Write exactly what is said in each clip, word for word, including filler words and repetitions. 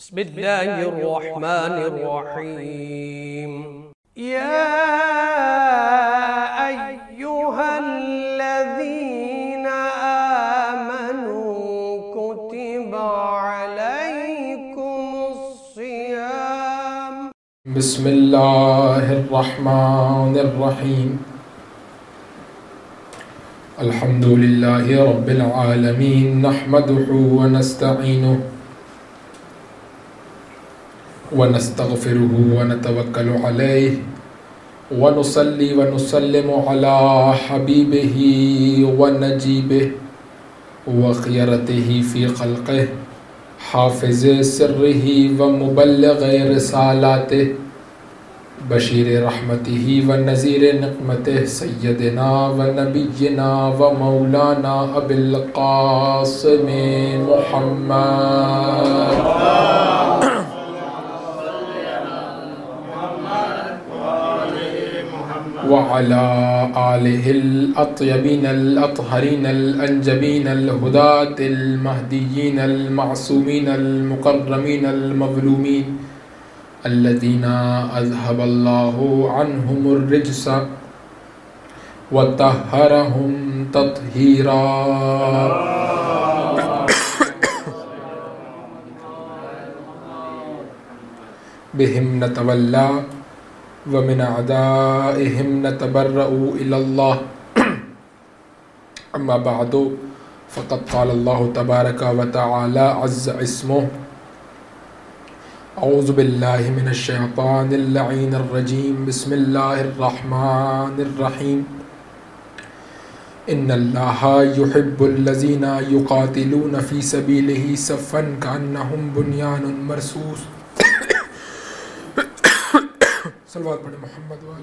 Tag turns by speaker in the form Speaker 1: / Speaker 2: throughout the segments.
Speaker 1: बिस्मिल्लाहिर्रहमानिर्रहीम। या अय्युहल्लज़ीना आमनू कुतिबा अलैकुमुस्सियाम।
Speaker 2: बिस्मिल्लाहिर्रहमानिर्रहीम। अल्हम्दुलिल्लाहि रब्बिल आलमीन, नहमदुहु व नस्तईनुहु व नस्तगफिरुहु व नतवक्कलु अलैहि व नुसल्ली व नुसल्लिमु अला हबीबिही व नजीबिही व खियरतिही फ़ी खल्क़िही हाफ़िज़े सिर्रिही व मुबल्लिग़े रिसालातिही बशीर रहमतिही व नज़ीर निक़मतिही सय्यदिना व नबिय्यिना व मौलाना अबिल क़ासिम मुहम्मद व अला आलिहिल अत्यबीनल अत्हरीनल अंजबीनल हुदातिल महदीयीनल मासूमीनल मुकर्रमीनल मज़लूमीन अल्लज़ीना अज़हबल्लाहु अन्हुमुर रिज्सा व तह्हरहुम तत्हीरा। बिहिम नतवल्ला व मिन अदाइहिम नतबर्रउ इलल्लाह। अम्मा बअदु फ़क़द क़ालल्लाहु तबारक व तआला अज़्ज़ इस्मुहु औज़ु बिल्लाहि मिनश शैतानिर लईनिर रजीम। बिस्मिल्लाहिर रहमानिर रहीम। इन्नल्लाहा युहिब्बुल लज़ीना युक़ातिलूना फ़ी सबीलिही सफ़्फ़न कअन्नहुम बुन्यानुन मरसूस। सल्लल्लाहु अलैहि मोहम्मद व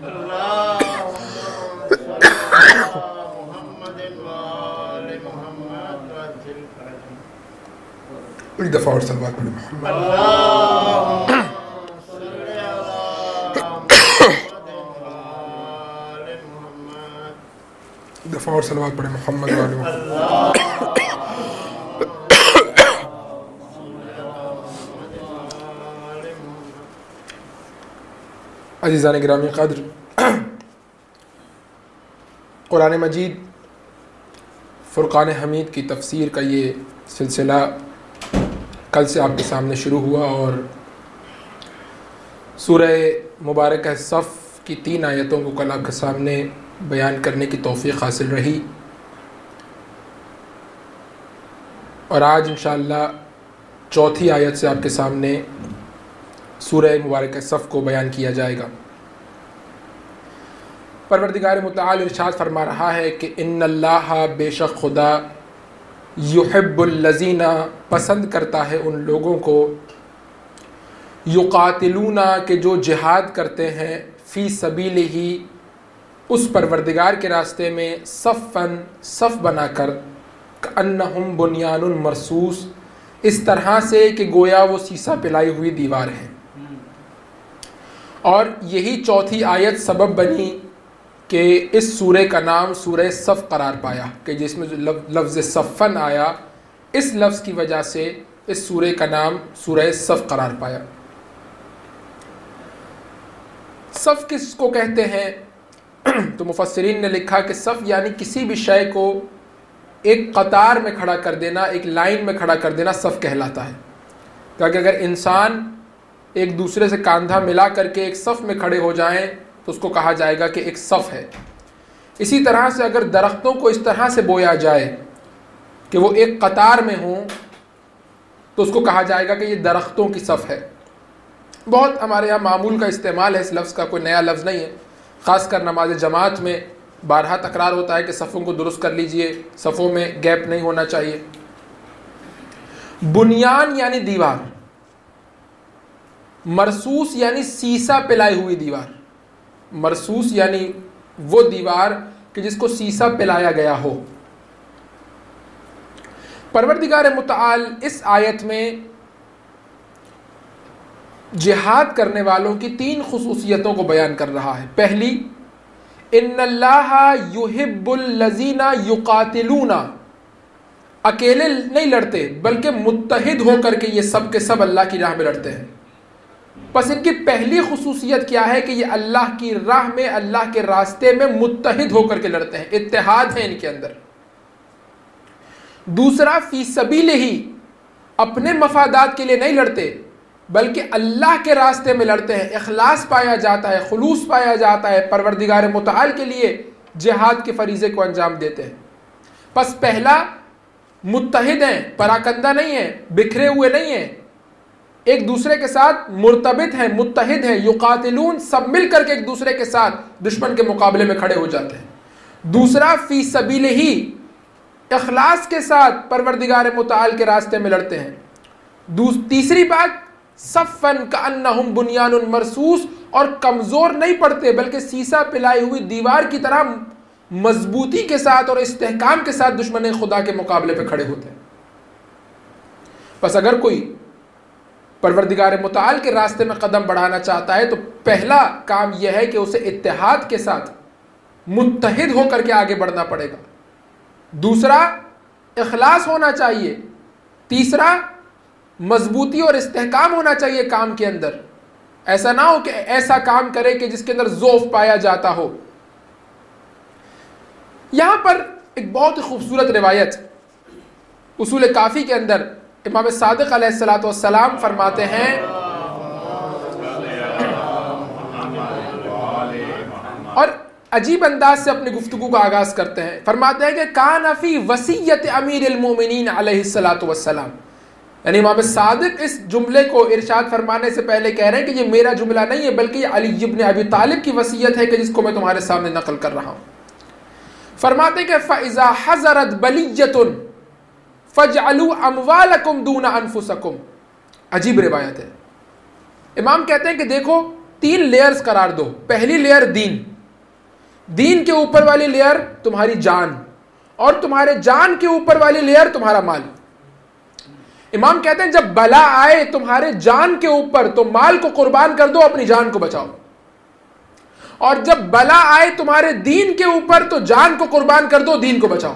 Speaker 2: एक दफ़ा और सल्लल्लाहु अलैहि मोहम्मद। एक दफ़ा और सल्लल्लाहु अलैहि मोहम्मद व अज़ीज़ान गिरामी क़द्र, कुरान मजीद फ़ुरक़ान हमीद की तफ़सीर का ये सिलसिला कल से आपके सामने शुरू हुआ और सूरह मुबारक सफ़ की तीन आयतों को कल आपके सामने बयान करने की तौफ़ीक़ हासिल रही और आज इंशाअल्लाह चौथी आयत से आपके सामने सूरह मुबारक सफ़ को बयान किया जाएगा। परवरदिगार मुतआल इरशाद फरमा रहा है कि इन्नल्लाहा बेशक खुदा युहिब्बुल लज़ीना पसंद करता है उन लोगों को युक़ातिलूना के जो जिहाद करते हैं फ़ी सबीलिही उस परवरदिगार के रास्ते में सफ़्फ़न सफ़ बनाकर कअन्नहुम बुन्यानुन मरसूस इस तरह से कि गोया वो सीसा पिलाई हुई दीवार है। और यही चौथी आयत सबब बनी कि इस सूरे का नाम सूरह सफ़ करार पाया कि जिसमें लफ्ज़ सफ़्फ़न आया, इस लफ्ज़ की वजह से इस सूरे का नाम सूरह सफ़ करार पाया। सफ़ किसको कहते हैं? तो मुफस्सिरीन ने लिखा कि सफ़ यानी किसी भी शय को एक कतार में खड़ा कर देना, एक लाइन में खड़ा कर देना सफ़ कहलाता है। ताकि अगर इंसान एक दूसरे से कंधा मिला करके एक सफ़ में खड़े हो जाएं तो उसको कहा जाएगा कि एक सफ़ है। इसी तरह से अगर दरख्तों को इस तरह से बोया जाए कि वो एक कतार में हों तो उसको कहा जाएगा कि ये दरख्तों की सफ़ है। बहुत हमारे यहाँ मामूल का इस्तेमाल है इस लफ्ज़ का, कोई नया लफ्ज़ नहीं है। ख़ासकर नमाज जमात में बारहा तकरार होता है कि सफ़ों को दुरुस्त कर लीजिए, सफ़ों में गैप नहीं होना चाहिए। बुनियान यानी दीवार, मरसूस यानी सीसा पिलाई हुई दीवार। मरसूस यानी वो दीवार कि जिसको सीसा पिलाया गया हो। परवरदिगार मुतआल इस आयत में जिहाद करने वालों की तीन खुसूसियतों को बयान कर रहा है। पहली, इन्नल्लाहा युहिब्बुल लज़ीना युक़ातिलूना अकेले नहीं लड़ते बल्कि मुत्तहिद होकर के ये सब के सब अल्लाह की राह में लड़ते हैं। बस इनकी पहली खुसूसियत क्या है कि ये अल्लाह की राह में, अल्लाह के रास्ते में मुत्तहिद होकर के लड़ते हैं, इत्तेहाद है इनके अंदर। दूसरा, फी सबील ही, अपने मफादात के लिए नहीं लड़ते बल्कि अल्लाह के रास्ते में लड़ते हैं, इखलास पाया जाता है, खुलूस पाया जाता है, परवरदिगार मुतआल के लिए जिहाद के फरीज़े को अंजाम देते हैं। बस पहला, मुत्तहिद हैं, पराकंदा नहीं है, बिखरे हुए नहीं हैं, एक दूसरे के साथ मुर्तबित हैं, मुत्तहिद हैं, युकातिलून, सब मिल करके एक दूसरे के साथ दुश्मन के मुकाबले में खड़े हो जाते हैं। दूसरा, फी सबील ही, इखलास के साथ परवरदिगार मुतआल के रास्ते में लड़ते हैं। तीसरी बात, सफ़न कअन्नहुम बुनियानुन मरसूस, और कमज़ोर नहीं पड़ते बल्कि सीसा पिलाई हुई दीवार की तरह मजबूती के साथ और इस्तेहकाम के साथ दुश्मन खुदा के मुकाबले पे खड़े होते हैं। बस अगर कोई परवरदिगार मुतआल के रास्ते में कदम बढ़ाना चाहता है तो पहला काम यह है कि उसे इत्तेहाद के साथ मुत्तहिद होकर के आगे बढ़ना पड़ेगा। दूसरा, इखलास होना चाहिए। तीसरा, मजबूती और इस्तेहकाम होना चाहिए काम के अंदर। ऐसा ना हो कि ऐसा काम करे कि जिसके अंदर ज़ौफ़ पाया जाता हो। यहां पर एक बहुत ही खूबसूरत रिवायत उसूल काफ़ी के अंदर इमाम सादिक अलैहिस्सलातु वस्सलाम फरमाते हैं, और अजीब अंदाज से अपनी गुफ्तगू का आगाज करते हैं। फरमाते हैं कि कान फी वसीयत अमीरुल मोमिनीन अलैहिस्सलातु वस्सलाम, यानी इमाम सादिक इस जुमले को इरशाद फरमाने से पहले कह रहे हैं कि ये मेरा जुमला नहीं है बल्कि अली इब्न अबी तालिब की वसीयत है कि जिसको मैं तुम्हारे सामने नकल कर रहा हूं। फरमाते कि फ़इज़ा हज़रत बलिय्यतुन फ़जअलू अमवालकुम दूना अनफुसकुम। अजीब रिवायत है। इमाम कहते हैं कि देखो, तीन लेयर्स करार दो। पहली लेयर दीन, दीन के ऊपर वाली लेयर तुम्हारी जान, और तुम्हारे जान के ऊपर वाली लेयर तुम्हारा माल। इमाम कहते हैं जब बला आए तुम्हारे जान के ऊपर तो माल को कुर्बान कर दो, अपनी जान को बचाओ, और जब बला आए तुम्हारे दीन के ऊपर तो जान को कुर्बान कर दो, दीन को बचाओ।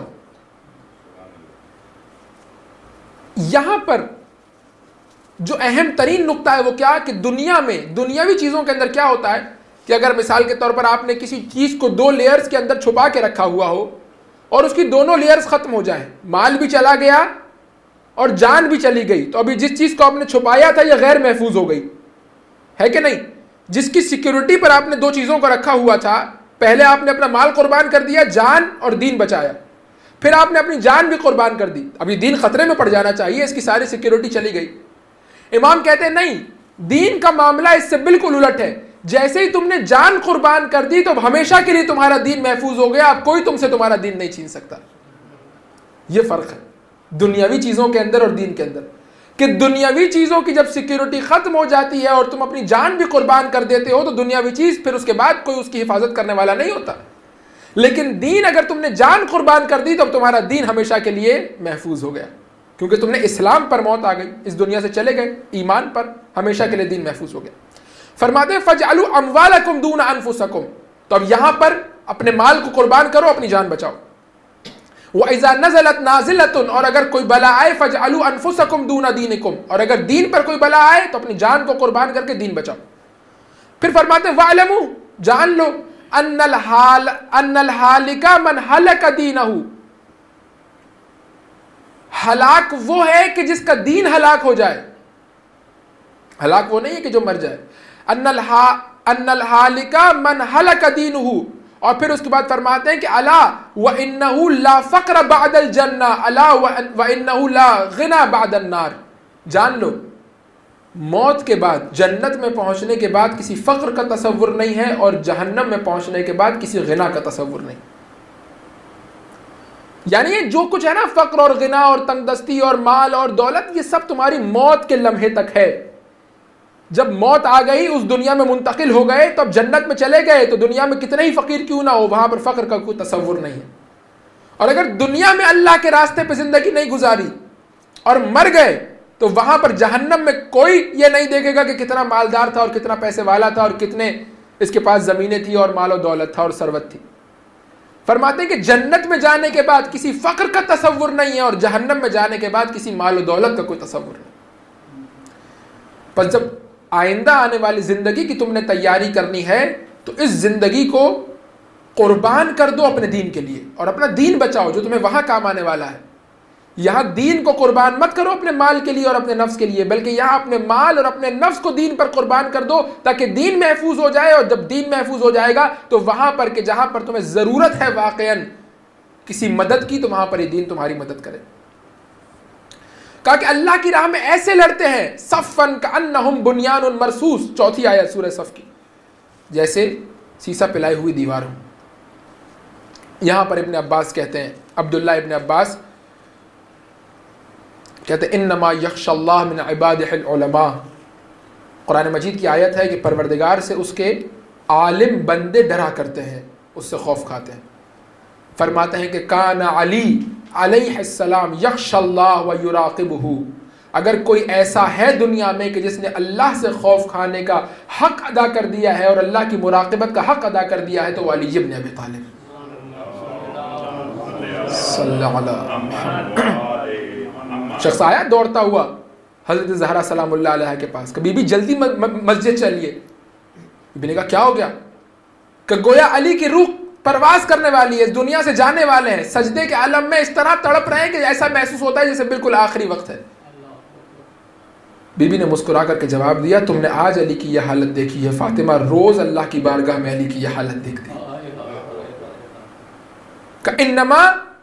Speaker 2: यहां पर जो अहम तरीन नुक्ता है वो क्या, कि दुनिया में, दुनियावी चीजों के अंदर क्या होता है कि अगर मिसाल के तौर पर आपने किसी चीज को दो लेयर्स के अंदर छुपा के रखा हुआ हो और उसकी दोनों लेयर्स खत्म हो जाए, माल भी चला गया और जान भी चली गई, तो अभी जिस चीज को आपने छुपाया था यह गैर महफूज हो गई, है कि नहीं? जिसकी सिक्योरिटी पर आपने दो चीजों को रखा हुआ था, पहले आपने अपना माल कुर्बान कर दिया, जान और दीन बचाया, फिर आपने अपनी जान भी कुर्बान कर दी, अभी दीन खतरे में पड़ जाना चाहिए, इसकी सारी सिक्योरिटी चली गई। इमाम कहते हैं नहीं, दीन का मामला इससे बिल्कुल उलट है। जैसे ही तुमने जान कुर्बान कर दी तो हमेशा के लिए तुम्हारा दीन महफूज हो गया, अब कोई तुमसे तुम्हारा दीन नहीं छीन सकता। यह फर्क है दुनियावी चीजों के अंदर और दीन के अंदर, कि दुनियावी चीजों की जब सिक्योरिटी खत्म हो जाती है और तुम अपनी जान भी कुर्बान कर देते हो तो दुनियावी चीज फिर उसके बाद कोई उसकी हिफाजत करने वाला नहीं होता। लेकिन दीन अगर तुमने जान कुर्बान कर दी तो तुम्हारा दीन हमेशा के लिए महफूज हो गया, क्योंकि तुमने इस्लाम पर मौत आ गई, इस दुनिया से चले गए, ईमान पर हमेशा के लिए दीन महफूज हो गया। फरमाते फजअलू अमवालकुम दूना अनफुसकुम, तो अब यहां पर अपने माल को कुर्बान करो, अपनी जान बचाओ। व इज़ा नज़लत नाज़िलतुन, और अगर कोई बला आए फजअलू अनफुसकुम दूना दीनिकुम, और अगर दीन पर कोई बला आए तो अपनी जान को कुर्बान करके दीन बचाओ। फिर फरमाते वअलमू, जान लो, अन्नल हाल अन्नल हालिका मन हलक दीनहु, हलाक वो है कि जिसका दीन हलाक हो जाए, हलाक वो नहीं है कि जो मर जाए। अन्नल हा अन्नल हालिका मन हलक दीनहु, और फिर उसके बाद फरमाते हैं कि अला व इन्नहु ला फक्र बअदल जन्ना, अला व इन्नहु ला गिना बअदन नार, जान लो मौत के बाद, जन्नत में पहुंचने के बाद किसी फक्र का तसव्वुर नहीं है और जहन्नम में पहुंचने के बाद किसी गिना का तसव्वुर नहीं। यानी ये जो कुछ है ना, फक्र और गिना और तंगदस्ती और माल और दौलत, ये सब तुम्हारी मौत के लम्हे तक है। जब मौत आ गई, उस दुनिया में मुंतकिल हो गए, तो अब जन्नत में चले गए, तो दुनिया में कितने ही फकीर क्यों ना हो, वहां पर फक्र का कोई तसव्वुर नहीं है। और अगर दुनिया में अल्लाह के रास्ते पे जिंदगी नहीं गुजारी और मर गए तो वहां पर जहन्नम में कोई ये नहीं देखेगा कि कितना मालदार था और कितना पैसे वाला था और कितने इसके पास जमीनें थी और माल और दौलत था और सरवत थी। फरमाते हैं कि जन्नत में जाने के बाद किसी फक्र का तसव्वुर नहीं है और जहन्नम में जाने के बाद किसी माल और दौलत का कोई तसव्वुर नहीं। पर जब आइंदा आने वाली जिंदगी की तुमने तैयारी करनी है तो इस जिंदगी को कुर्बान कर दो अपने दीन के लिए और अपना दीन बचाओ जो तुम्हें वहां काम आने वाला है। यहां दीन को कुर्बान मत करो अपने माल के लिए और अपने नफ्स के लिए, बल्कि यहां अपने माल और अपने नफ्स को दीन पर कुर्बान कर दो ताकि दीन महफूज हो जाए। और जब दीन महफूज हो जाएगा तो वहां पर के जहां पर तुम्हें जरूरत है वाकईन किसी मदद की, तो वहां पर ये दीन तुम्हारी मदद करे। कहा कि अल्लाह की राह में ऐसे लड़ते हैं सफ़न कअन्नहुम बुनियानुन मरसूस, चौथी आयत सूरह सफ की, जैसे सीसा पिलाई हुई दीवार हो। यहां पर इब्ने अब्बास कहते हैं, अब्दुल्ला इब्ने अब्बास कहते हैं इन्नमा यख्शल्लाह मिन इबादिहिल उलमा, कुरान मजीद की आयत है कि परवरदिगार से उसके आलिम बंदे डरा करते हैं, उससे खौफ खाते हैं। फरमाते हैं कि काना अली अलैहिस्सलाम यख्शल्लाह व युराक़िबुहु, अगर कोई ऐसा है दुनिया में कि जिसने अल्लाह से खौफ खाने का हक अदा कर दिया है और अल्लाह की मुराक़बत का हक अदा कर दिया है तो अली इब्न अबी तालिब सल्लल्लाहु अलैहि। शख्स आया दौड़ता हुआ हज़रत ज़हरा सलामुल्लाह अलैहा के पास, कभी भी जल्दी मस्जिद चलिए। बीबी ने कहा क्या हो गया? कि गोया अली की रूह परवास करने वाली है, दुनिया से जाने वाले हैं, सजदे के आलम में इस तरह तड़प रहे हैं कि ऐसा महसूस होता है जैसे बिल्कुल आखिरी वक्त है। बीबी ने मुस्कुरा करके जवाब दिया, तुमने आज अली की यह हालत देखी है, फातिमा रोज अल्लाह की बारगाह में अली की यह हालत देखती है। इन्नमा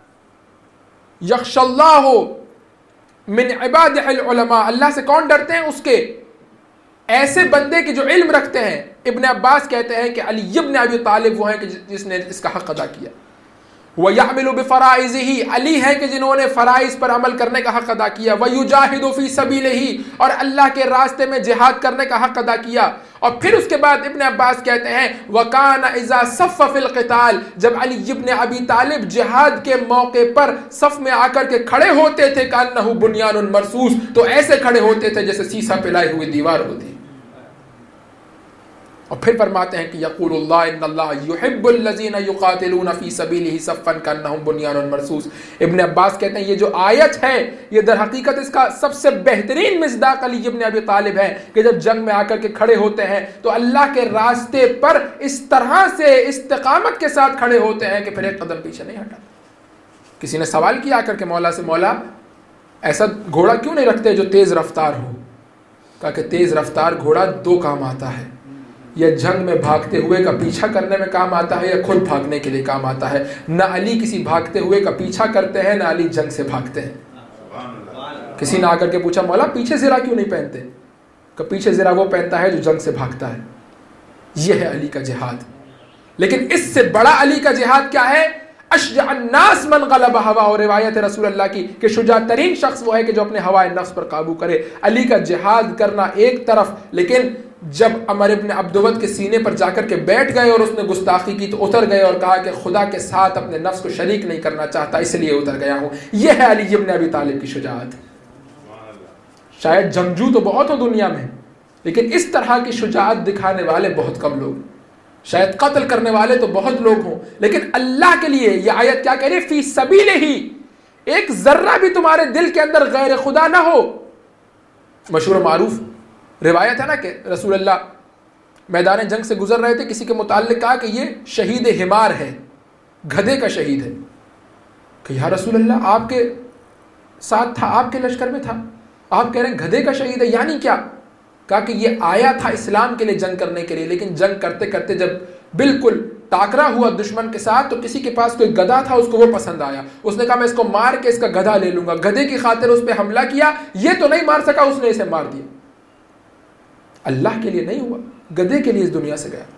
Speaker 2: यख्शल्लाहु मिन इबादिहिल उलमा, अल्लाह से कौन डरते हैं? उसके ऐसे बंदे के जो इल्म रखते हैं। इब्ने अब्बास कहते हैं कि अली इब्न अबी तालिब वो हैं कि जिसने इसका हक अदा किया। व यअमलु बिफराइज़िही, अली है कि जिन्होंने फराइज पर अमल करने का हक अदा किया। व युजाहिदु फी सबीलिही, और अल्लाह के रास्ते में जिहाद करने का हक अदा किया। और फिर उसके बाद इब्ने अब्बास कहते हैं व काना इज़ा सफ़्फ़ फिल क़िताल, जब अली इब्न अबी तालिब जिहाद के मौके पर सफ में आकर के खड़े होते थे कअन्नहु बुनियानुन मरसूस, तो ऐसे खड़े होते थे जैसे सीसा पिलाई हुई दीवार होती। और फिर फरमाते हैं कि यक़ूलुल्लाह इन्नल्लाह युहिब्बुल लज़ीना युक़ातिलूना फ़ी सबीलिही सफ़्फ़न कअन्नहुम बुनियानुन मरसूस। इब्ने अब्बास कहते हैं ये जो आयत है ये दर हकीकत इसका सबसे बेहतरीन मिज़दाक़ अली इब्न अबी तालिब है कि जब जंग में आकर के खड़े होते हैं तो अल्लाह के रास्ते पर इस तरह से इस्तिक़ामत के साथ खड़े होते हैं कि फिर एक कदम पीछे नहीं हटा। किसी ने सवाल किया आकर के मौला से, मौला ऐसा घोड़ा क्यों नहीं रखते जो तेज़ रफ्तार हो? कहा कि तेज़ रफ्तार घोड़ा दो काम आता है, या जंग में भागते हुए का पीछा करने में काम आता है या खुद भागने के लिए काम आता है। न अली किसी भागते हुए का पीछा करते हैं, न अली जंग से भागते हैं। किसी ने आकर के पूछा मौला पीछे ज़रा क्यों नहीं पहनते? कि पीछे ज़रा वो पहनता है जो जंग से भागता है। यह है अली का जिहाद। लेकिन इससे बड़ा अली का जिहाद क्या है? अश्जअन्नास मन गलबा हवा, और रिवायत है रसूल अल्लाह की कि शुजा तरीन शख्स वो है कि जो अपने हवाए नफ्स पर काबू करे। अली का जिहाद करना एक तरफ, लेकिन जब अमर इब्न अब्दुवत के सीने पर जाकर के बैठ गए और उसने गुस्ताखी की तो उतर गए और कहा कि खुदा के साथ अपने नफ्स को शरीक नहीं करना चाहता, इसलिए उतर गया हूं। यह है अली इब्न अबी तालिब की शुजाअत। शायद जंगजू तो बहुत हो दुनिया में, लेकिन इस तरह की शुजाअत दिखाने वाले बहुत कम लोग। शायद कत्ल करने वाले तो बहुत लोग हों, लेकिन अल्लाह के लिए यह आयत क्या कह रही है? फी सबीलिही, एक जर्रा भी तुम्हारे दिल के अंदर गैर खुदा ना हो। मशहूर मारूफ रिवायत है ना कि रसूल अल्लाह मैदान जंग से गुजर रहे थे, किसी के मुताल्लिक कहा कि ये शहीद हिमार है, गधे का शहीद है। कि या रसूल अल्लाह आपके साथ था, आपके लश्कर में था, आप कह रहे हैं गधे का शहीद है, यानी क्या? कहा कि ये आया था इस्लाम के लिए जंग करने के लिए, लेकिन जंग करते करते जब बिल्कुल टाकरा हुआ दुश्मन के साथ तो किसी के पास कोई गधा था, उसको वो पसंद आया। उसने कहा मैं इसको मार के इसका गधा ले लूंगा। गधे की खातिर उस पर हमला किया, ये तो नहीं मार सका, उसने इसे मार दिया। अल्लाह के लिए नहीं हुआ, गधे के लिए इस दुनिया से गया।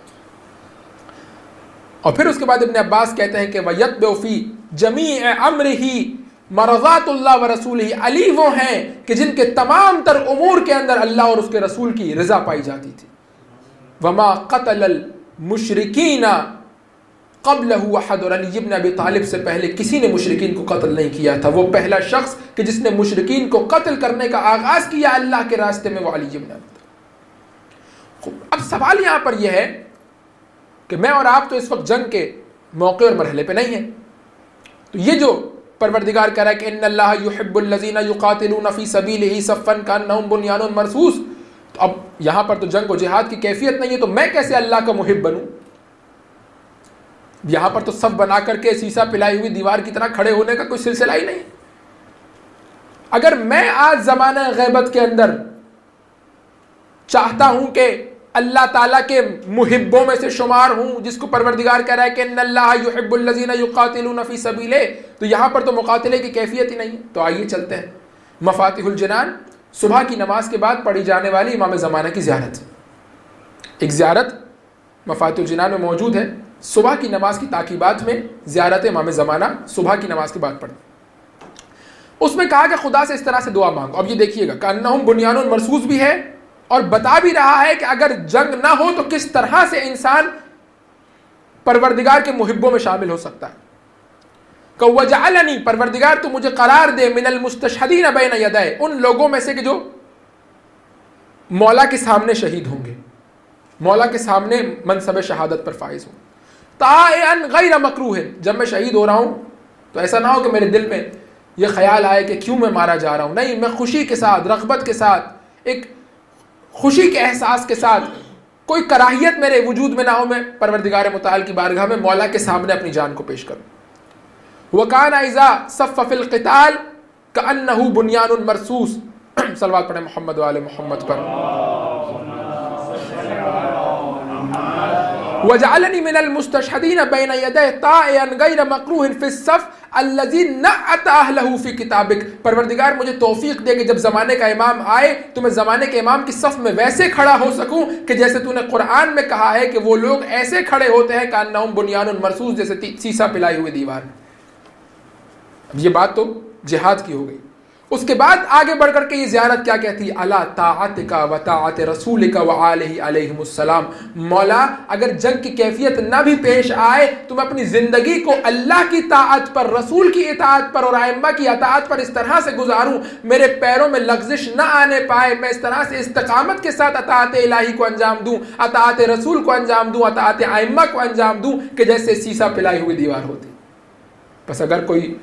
Speaker 2: और फिर उसके बाद इब्ने अब्बास कहते हैं कि वयत्बउ फी जमीअ अम्रिही मरज़ातुल्लाह व रसूलिही, अली वो हैं कि जिनके तमाम तर उमूर के अंदर अल्लाह और उसके रसूल की रजा पाई जाती थी। वमा क़तलल मुशरिकीना क़ब्लहु अहद, और अली इब्न अबी तालिब से पहले किसी ने मुशरिकीन को कत्ल नहीं किया था। वो पहला शख्स कि जिसने मुशरिकीन को कत्ल करने का आगाज किया अल्लाह के रास्ते में, वो अली इब्न अबी। अब सवाल यहां पर यह है कि मैं और आप तो इस वक्त जंग के मौके और मरहले पे नहीं है। तो ये जो परवरदिगार कह रहा है कि इन्नल्लाह युहिब्बुल लज़ीना युक़ातिलूना फ़ी सबीलिही सफ़्फ़न कअन्नहुम बुन्यानुन मरसूस, तो अब यहां पर तो जंग और जिहाद की कैफियत नहीं है, तो मैं कैसे अल्लाह का मुहिब बनूं? यहां पर तो सफ बना करके शीशा पिलाई हुई दीवार की तरह खड़े होने का कोई सिलसिला ही नहीं। अगर मैं आज ज़माना गैबत के अंदर चाहता हूं कि अल्लाह ताला के मुहिब्बों में से शुमार हूं, जिसको परवरदिगार कह रहा है कि इन्नल्लाह युहिब्बुल लज़ीना युक़ातिलूना फ़ी सबीलिही, तो यहां पर तो मुक़ातिले की कैफियत ही नहीं है। तो आइए चलते हैं मफ़ातिहुल जिनान, सुबह की नमाज के बाद पढ़ी जाने वाली इमाम ज़माना की ज़ियारत। एक ज़ियारत मफ़ातिहुल जिनान में मौजूद है, सुबह की नमाज की ताकीबात में ज़ियारत इमाम ज़माना सुबह की नमाज के बाद पढ़ें। उसमें कहा कि खुदा से इस तरह से दुआ मांगो। अब ये देखिएगा, कअन्नहुम बुन्यानुन मरसूस भी है और बता भी रहा है कि अगर जंग ना हो तो किस तरह से इंसान परवरदिगार के मुहिब्बों में शामिल हो सकता है। वजअलनी, परवरदिगार तू मुझे करार दे, मिनल मुस्तशहदीन बैन यदै, उन लोगों में से कि जो मौला के सामने शहीद होंगे, मौला के सामने मनसब शहादत पर फाइज हों। ताअन गैर मकरूहिन, जब मैं शहीद हो रहा हूं तो ऐसा ना हो कि मेरे दिल में यह ख्याल आए कि क्यों मैं मारा जा रहा हूं, नहीं, मैं खुशी के साथ, रग़बत के साथ, एक खुशी के एहसास के साथ, कोई कराहियत मेरे वजूद में ना हो, मैं परवरदिगार मुताल की बारगाह में मौला के सामने अपनी जान को पेश करूं। वकाना इज़ा सफ़्फ़ फ़िल क़िताल कअन्नहु बुन्यानुन मरसूस। सलवात पढ़े मोहम्मद व आले मोहम्मद पर। वजअलनी मिनल मुस्तशहदीन बैन यदै ताअन गैर मकरूहिन फ़िस्सफ़ अल्लज़ी नअत अहलहु फ़ी किताबिक, परवरदिगार मुझे तौफीक दे कि जब ज़माने का इमाम आए तो मैं ज़माने के इमाम की सफ़ में वैसे खड़ा हो सकूं कि जैसे तूने कुरान में कहा है कि वो लोग ऐसे खड़े होते हैं कअन्नहुम बुन्यानुन मरसूस, जैसे शीशा पिलाई हुई दीवार। अब ये बात तो जिहाद की हो गई। उसके बाद आगे बढ़ करके ये ज़ियारत क्या कहती है, अला ताअतिका व ताअत रसूलिका व आलिहि अलैहिमुस्सलाम, मौला अगर जंग की कैफियत ना भी पेश आए तो मैं अपनी ज़िंदगी को अल्लाह की ताअत पर, रसूल की इताअत पर और आइम्मा की इताअत पर इस तरह से गुजारूं, मेरे पैरों में लग़ज़िश ना आने पाए, मैं इस तरह से इस्तकामत के साथ अताअत इलाही को अंजाम दूं, अताअत रसूल को अंजाम दूं, अताअत आइम्मा को अंजाम दूं कि जैसे शीशा पिलाई हुई दीवार होती। बस अगर कोई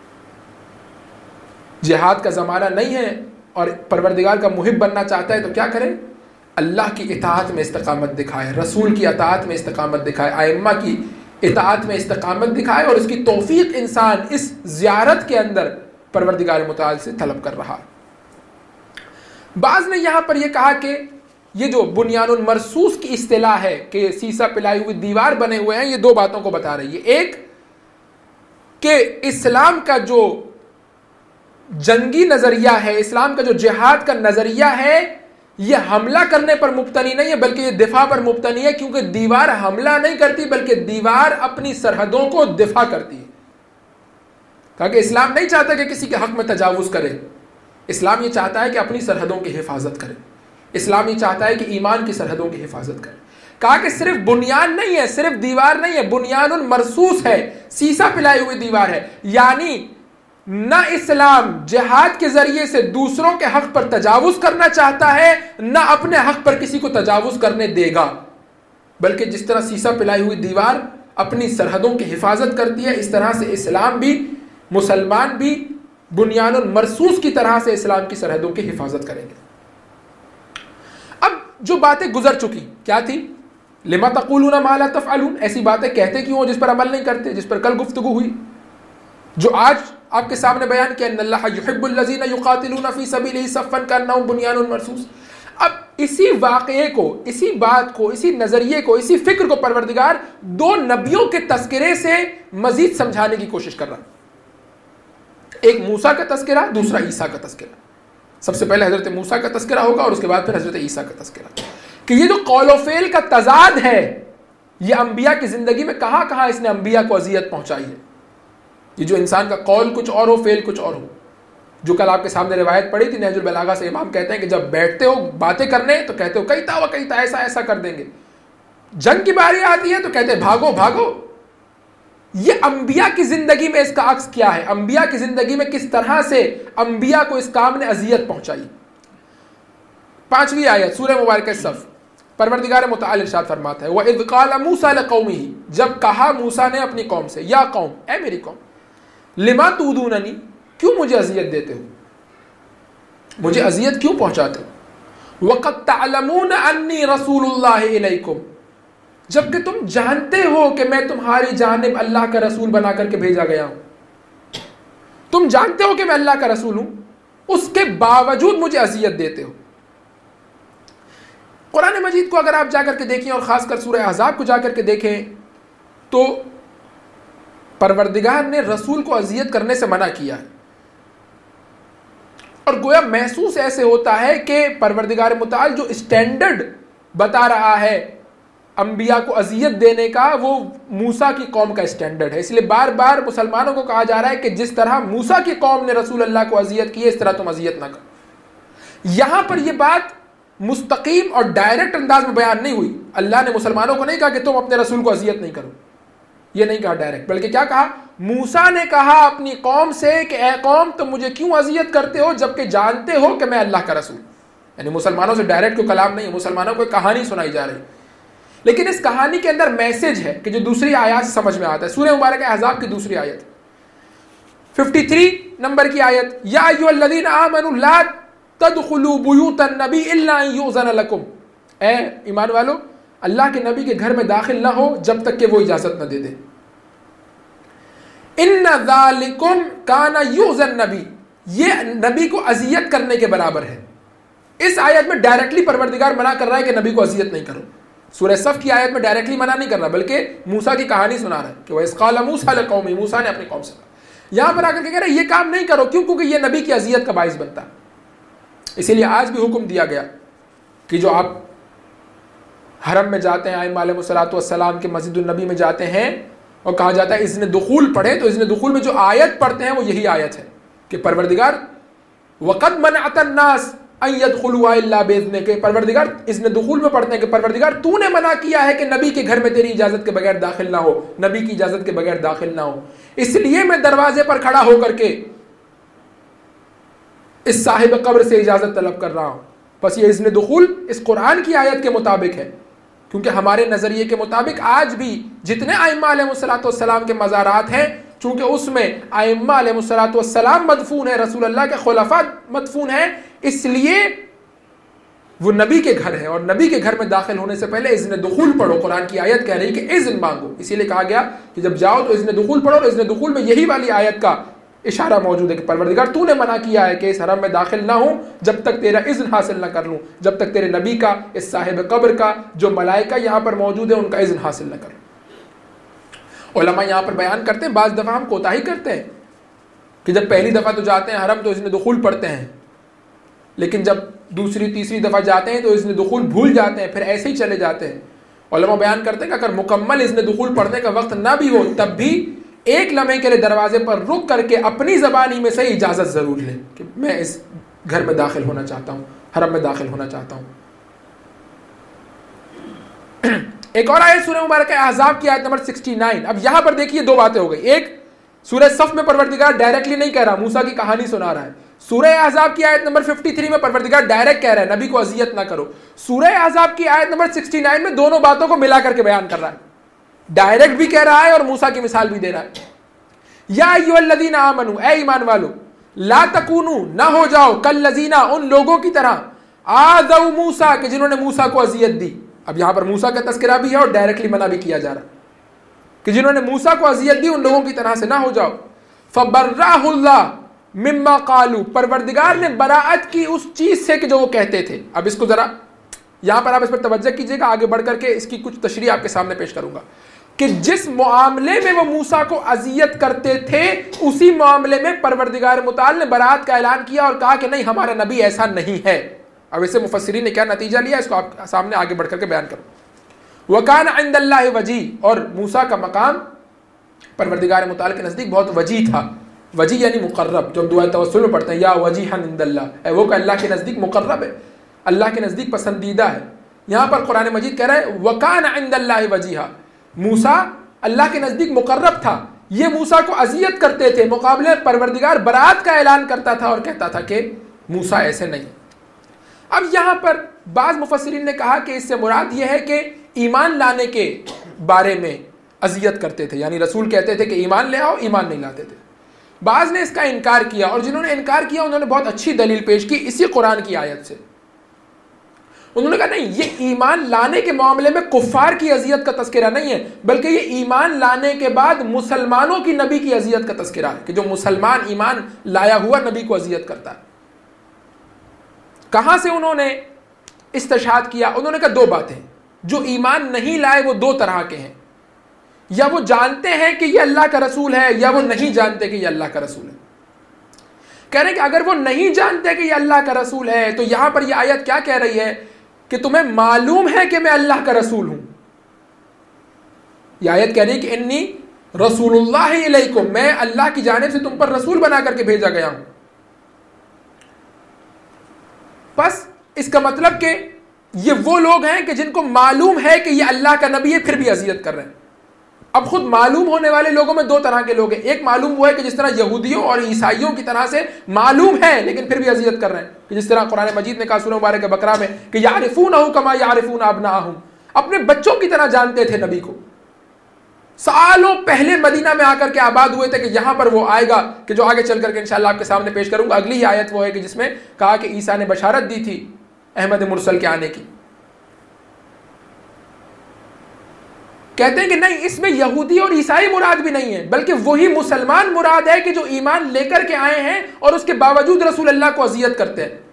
Speaker 2: जिहाद का ज़माना नहीं है और परवरदिगार का मुहिब बनना चाहता है तो क्या करे, अल्लाह की इताअत में इस्तकामत दिखाए, रसूल की इताअत में इस्तकामत दिखाए, आइम्मा की इताअत में इस्तकामत दिखाए, और उसकी तौफीक इंसान इस ज़ियारत के अंदर परवरदिगार मुताल से तलब कर रहा है। बाज़ ने यहाँ पर यह कहा कि ये जो बुन्यानुन मरसूस की इस्तिलाह है कि शीशा पिलाई हुई दीवार बने हुए हैं, ये दो बातों को बता रही है। एक कि इस्लाम का जो जंगी नजरिया है, इस्लाम का जो जिहाद का नजरिया है, यह हमला करने पर मुब्तनी नहीं है बल्कि यह दिफा पर मुब्तनी है, क्योंकि दीवार हमला नहीं करती बल्कि दीवार अपनी सरहदों को दिफा करती है। कहा कि इस्लाम नहीं चाहता कि किसी के हक में तजावुज करे, इस्लाम ये चाहता है कि अपनी सरहदों की हिफाजत करे, इस्लाम ये चाहता है कि ईमान की सरहदों की हिफाजत करे। कहा कि सिर्फ बुनियान नहीं है, सिर्फ दीवार नहीं है, बुनियानुन मरसूस है, शीशा पिलाई हुई दीवार है। यानी न इस्लाम जिहाद के जरिए से दूसरों के हक पर तजावुज करना चाहता है, न अपने हक पर किसी को तजावुज करने देगा, बल्कि जिस तरह शीशा पिलाई हुई दीवार अपनी सरहदों की हिफाजत करती है, इस तरह से इस्लाम भी, मुसलमान भी बुनियानुन मरसूस की तरह से इस्लाम की सरहदों की हिफाजत करेंगे। अब जो बातें गुजर चुकी क्या थी, लिमा तक़ूलूना मा ला तफ़अलून, ऐसी बातें कहते क्यों हो जिस पर अमल नहीं करते, जिस पर कल गुफ्तगू हुई, जो आज आपके सामने बयान किया, इन्नल्लाह युहिब्बुल लज़ीना युक़ातिलूना फ़ी सबीलिही सफ़्फ़न कअन्नहुम बुन्यानुन मरसूस। अब इसी वाक़ये को, इसी बात को, इसी नज़रिए को, इसी फिक्र को परवरदिगार दो नबियों के तस्करे से मजीद समझाने की कोशिश कर रहा है। एक मूसा का तस्करा, दूसरा ईसा का तस्करा। सबसे पहले हज़रत मूसा का तस्करा होगा और उसके बाद फिर हज़रत ईसा का तस्करा, कि ये जो कौल व फ़ेल का तज़ाद है, ये अंबिया की ज़िंदगी में कहाँ कहाँ इसने अंबिया को अजियत पहुँचाई है। ये जो इंसान का कौल कुछ और हो, फेल कुछ और हो, जो कल आपके सामने रिवायत पड़ी थी नहजुल बलागा से, इमाम कहते हैं कि जब बैठते हो बातें करने तो कहते हो कईता व कईता, ऐसा ऐसा कर देंगे, जंग की बारी आती है तो कहते हैं भागो भागो। ये अंबिया की जिंदगी में इसका अक्स क्या है, अंबिया की जिंदगी में किस तरह से अंबिया को इस काम ने अजियत पहुंचाई। पांचवी आयत सूरह मुबारक सफ, परवरदिगार मुतआल इरशाद फरमाता है, वइज़ क़ाल मूसा लिक़ौमिही, जब कहा मूसा ने अपनी कौम से, या कौम, ए मेरी कौम, लिमा तूदूननी, क्यों मुझे अजियत देते हो, मुझे अजियत क्यों पहुंचाते हो, वक़द तअलमून अन्नी रसूलुल्लाह इलैकुम, जबकि तुम जानते हो कि मैं तुम्हारी जानिब अल्लाह का रसूल बना करके भेजा गया हूं, तुम जानते हो कि मैं अल्लाह का रसूल हूं, उसके बावजूद मुझे अजियत देते हो। कुरान मजीद को अगर आप जाकर के देखें और ख़ासकर सूरह अहज़ाब को जाकर के देखें तो परवरदिगार ने रसूल को अजियत करने से मना किया है, और गोया महसूस ऐसे होता है कि परवरदिगार मुताल जो स्टैंडर्ड बता रहा है अंबिया को अजियत देने का, वो मूसा की कौम का स्टैंडर्ड है। इसलिए बार बार मुसलमानों को कहा जा रहा है कि जिस तरह मूसा की कौम ने रसूल अल्लाह को अजियत की है, इस तरह तुम अजियत ना करो। यहां पर यह बात मुस्तकीम और डायरेक्ट अंदाज में बयान नहीं हुई। अल्लाह ने मुसलमानों को नहीं कहा कि तुम अपने रसूल को अजियत नहीं करो, यह नहीं कहा डायरेक्ट, बल्कि क्या कहा, मूसा ने कहा अपनी कौम से कि ए कौम तुम मुझे क्यों अजियत करते हो जबकि जानते हो कि मैं अल्लाह का रसूल। यानी मुसलमानों से डायरेक्ट कोई कलाम नहीं है, मुसलमानों को कहानी सुनाई जा रही, लेकिन इस कहानी के अंदर मैसेज है कि जो दूसरी आयत समझ में आता है। सूरह मुबारक अहज़ाब की दूसरी आयत तिरेपन नंबर की आयत, या अय्युहल्लज़ीना आमनू ला तदखुलू बुयूतन नबी इल्ला अन युज़न लकुम, ए ईमान वालो अल्लाह के नबी के घर में दाखिल ना हो जब तक कि वो इजाजत न दे दे। इन्ना ज़ालिकुम काना युज़न नबी, ये नबी को अजियत करने के बराबर है। इस आयत में डायरेक्टली परवरदिगार मना कर रहा है कि नबी को अजियत नहीं करो। सूरह सफ की आयत में डायरेक्टली मना नहीं कर रहा, बल्कि मूसा की कहानी सुना रहा है कि वइज़ क़ाल मूसा लिक़ौमिही, मूसा ने अपनी कौम से कहा। यहां पर आकर के कह रहे ये काम नहीं करो, क्यों, क्योंकि ये नबी की अजियत का बाइस बनता है। इसीलिए आज भी हुक्म दिया गया कि जो आप हरम में जाते हैं, आइम्मा अलैहिमुस्सलातु वस्सलाम के मस्जिदुन नबी में जाते हैं और कहा जाता है इज़्न दुखूल पढ़े, तो इज़्न दुखूल में जो आयत पढ़ते हैं वो यही आयत है कि परवरदिगार वक़द मनअतन नास अन यदखुलूहा इल्ला बिइज़्निक, के परवरदिगार इज़्न दुखूल में पढ़ते हैं कि परवरदिगार तूने मना किया है कि नबी के घर में तेरी इजाजत के बगैर दाखिल ना हो, नबी की इजाजत के बगैर दाखिल ना हो, इसलिए मैं दरवाजे पर खड़ा होकर के इस साहिब कब्र से इजाजत तलब कर रहा हूं। बस ये इज़्न दुखूल इस कुरान की आयत के मुताबिक है, क्योंकि हमारे नजरिए के मुताबिक आज भी जितने आइम्मा अलैहिमुस्सलातु वस्सलाम के मज़ारात हैं, चूंकि उसमें आइम्मा अलैहिमुस्सलातु वस्सलाम मदफून है, रसूल अल्लाह के खुलफा मदफून है, इसलिए वो नबी के घर है, और नबी के घर में दाखिल होने से पहले इज़्न दुखूल पढ़ो। कुरान की आयत कह रही है कि इज़्न मांगो, इसीलिए कहा गया कि जब जाओ तो इज़्न दुखूल पढ़ो। और इज़्न दुखूल में यही वाली आयत का इशारा मौजूद है कि परवरदिगार तूने मना किया है कि इस हरम में दाखिल ना हो जब तक तेरा इज़्न हासिल ना कर लूं, जब तक तेरे नबी का, इस साहिब कब्र का, जो मलाइका यहाँ पर मौजूद है, उनका इज़्न हासिल ना कर। उलमा यहाँ पर बयान करते हैं बाज़ दफ़ा हम कोताही करते हैं कि जब पहली दफ़ा तो जाते हैं हरम तो इज़्न दुखूल पढ़ते हैं, लेकिन जब दूसरी तीसरी दफ़ा जाते हैं तो इज़्न दुखूल भूल जाते हैं, फिर ऐसे ही चले जाते हैं। उलमा बयान करते हैं कि अगर मुकम्मल इज़्न दुखूल पढ़ने का वक्त ना भी हो तब भी एक लम्हे के लिए दरवाजे पर रुक करके अपनी ज़बानी में से इजाज़त ज़रूर लें कि मैं इस घर में दाखिल होना चाहता हूँ, हरम में दाखिल होना चाहता हूँ। एक और आयत सूरह मुबारक अहज़ाब की आयत नंबर उनहत्तर। अब यहां पर देखिए दो बातें हो गई, एक सूरह सफ में परवरदिगार डायरेक्टली नहीं कह रहा, मूसा की कहानी सुना रहा है। सूरह अहज़ाब की आयत नंबर तिरेपन में परवरदिगार डायरेक्ट कह रहा है नबी को अजियत ना करो। सूरह अहज़ाब की आयत नंबर उनहत्तर में दोनों बातों को मिला करके बयान कर रहा है, डायरेक्ट भी कह रहा है और मूसा की मिसाल भी दे रहा है। या अय्युहल्लज़ीना आमनू, ए ईमान वालो, ला तकूनू, ना हो जाओ, कल्लज़ीना, उन लोगों की तरह, आज़ौ मूसा, के जिन्होंने मूसा को अजियत दी। अब यहां पर मूसा का तस्करा भी है और डायरेक्टली मना भी किया जा रहा कि जिन्होंने मूसा को अजियत दी उन लोगों की तरह से ना हो जाओ। फबर्राहुल्लाह मिम्मा कालू, परवरदिगार ने बराअत की उस चीज से कि जो वो कहते थे। अब इसको जरा यहां पर आप इस पर तवज्जो कीजिएगा, आगे बढ़ करके इसकी कुछ तशरीह आपके सामने पेश करूंगा कि जिस मामले में वो मूसा को अजियत करते थे उसी मामले में परवरदिगार मुताल ने बराअत का ऐलान किया और कहा कि नहीं, हमारा नबी ऐसा नहीं है। अब इसे मुफस्सिरीन ने क्या नतीजा लिया, इसको आप सामने आगे बढ़ करके बयान करूं। वकान इंदल्लाहि वजी, और मूसा का मकाम परवरदिगार मुताल के नज़दीक बहुत वजी था। वजी यानी मुकर्रब, जो हम दुआ तवस्सुल में पढ़ते हैं, या वजीहन इंदल्लाह, वो का अल्लाह के नज़दीक मुकर्रब है, अल्लाह के नज़दीक पसंदीदा है। यहाँ पर कुरान मजीद कह रहा है वकान इंदल्लाहि वजीहा, मूसा अल्लाह के नज़दीक मुकर्रब था। ये मूसा को अजियत करते थे, मुकाबले परवरदिगार बरात का ऐलान करता था और कहता था कि मूसा ऐसे नहीं। अब यहां पर बाज मुफस्सिरीन ने कहा कि इससे मुराद यह है कि ईमान लाने के बारे में अजियत करते थे, यानी रसूल कहते थे कि ईमान ले आओ, ईमान नहीं लाते थे। बाज ने इसका इनकार किया, और जिन्होंने इनकार किया उन्होंने बहुत अच्छी दलील पेश की इसी कुरान की आयत से। उन्होंने कहा नहीं, ये ईमान लाने के मामले में कुफ्फार की अजियत का तस्करा नहीं है, बल्कि ये ईमान लाने के बाद मुसलमानों की नबी की अजियत का तस्करा है कि जो मुसलमान ईमान लाया हुआ नबी को अजियत करता है। कहां से उन्होंने इस्तिशाद किया? उन्होंने कहा दो बातें, जो ईमान नहीं लाए वो दो तरह के हैं, या वो जानते हैं कि ये अल्लाह का रसूल है, या वो नहीं जानते कि ये अल्लाह का रसूल है। कह रहे हैं कि अगर वो नहीं जानते कि ये अल्लाह का रसूल है तो यहां पर ये आयत क्या कह रही है कि तुम्हें मालूम है कि मैं अल्लाह का रसूल हूं। यह आयत कह रही है कि इन्नी रसूलुल्लाह इलैकुम, मैं अल्लाह की जानिब से तुम पर रसूल बना करके भेजा गया हूं। बस इसका मतलब कि ये वो लोग हैं कि जिनको मालूम है कि ये अल्लाह का नबी है, फिर भी अजियत कर रहे हैं। अब खुद मालूम होने वाले लोगों में दो तरह के लोग हैं। एक मालूम वो है कि जिस तरह यहूदियों और ईसाइयों की तरह से मालूम है लेकिन फिर भी अजियत कर रहे हैं, कि जिस तरह कुरान मजीद ने कहा सूरह मुबारक बकरा में कि यारिफूनहु कमा यारिफून अबनाअहुम, अपने बच्चों की तरह जानते थे नबी को। सालों पहले मदीना में आकर के आबाद हुए थे कि यहां पर वो आएगा, कि जो आगे चल करके इंशाअल्लाह आपके सामने पेश करूंगा। अगली ही आयत वो है कि जिसमें कहा कि ईसा ने बशारत दी थी अहमद मुरसल के आने की। कहते हैं कि नहीं, इसमें यहूदी और ईसाई मुराद भी नहीं है, बल्कि वही मुसलमान मुराद है कि जो ईमान लेकर के आए हैं और उसके बावजूद रसूल अल्लाह को अजियत करते हैं।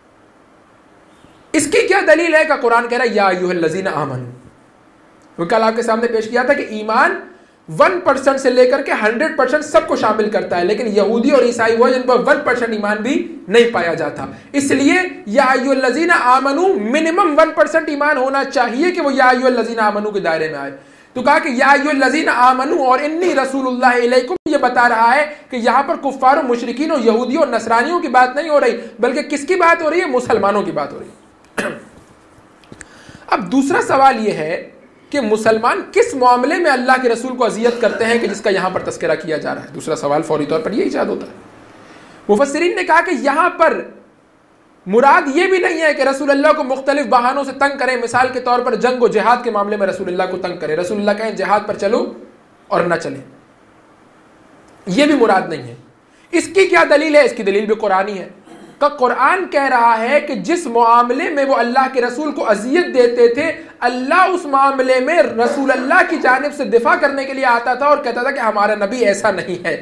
Speaker 2: इसकी क्या दलील है? का कुरान कह रहा है या अय्युहल्लज़ीना आमनू। कल आपके सामने पेश किया था कि ईमान वन परसेंट से लेकर के हंड्रेड परसेंट सबको शामिल करता है, लेकिन यहूदी और ईसाई वो जिन पर वन परसेंट ईमान भी नहीं पाया जाता। इसलिए या अय्युहल्लज़ीना आमनू मिनिमम वन परसेंट ईमान होना चाहिए कि वो या अय्युहल्लज़ीना आमनू के दायरे में आए। तो कहा कि या अय्युहल्लज़ीना आमनू और इन्नी रसूलुल्लाह इलैकुम, ये बता रहा है कि यहां पर कुफ्फार और मुशरिकीन और यहूदियों और नसरानियों की बात नहीं हो रही, बल्कि किसकी बात हो रही है? मुसलमानों की बात हो रही है। अब दूसरा सवाल यह है कि मुसलमान किस मामले में अल्लाह के रसूल को अजियत करते हैं कि जिसका यहां पर तस्करा किया जा रहा है? दूसरा सवाल फौरी तौर पर यह इजाद होता है। मुफस्सिरीन ने कहा कि यहां पर मुराद ये भी नहीं है कि रसूल अल्लाह को मुख्तलिफ बहानों से तंग करें। मिसाल के तौर पर जंग और जिहाद के मामले में रसूल अल्लाह को तंग करें, रसूल अल्लाह कहें जिहाद पर चलो और न चले, यह भी मुराद नहीं है। इसकी क्या दलील है? इसकी दलील भी कुरानी है। का कुरान कह रहा है कि जिस मामले में वो अल्लाह के रसूल को अजियत देते थे, अल्लाह उस मामले में रसूल अल्लाह की जानिब से दिफा करने के लिए आता था और कहता था कि हमारा नबी ऐसा नहीं है।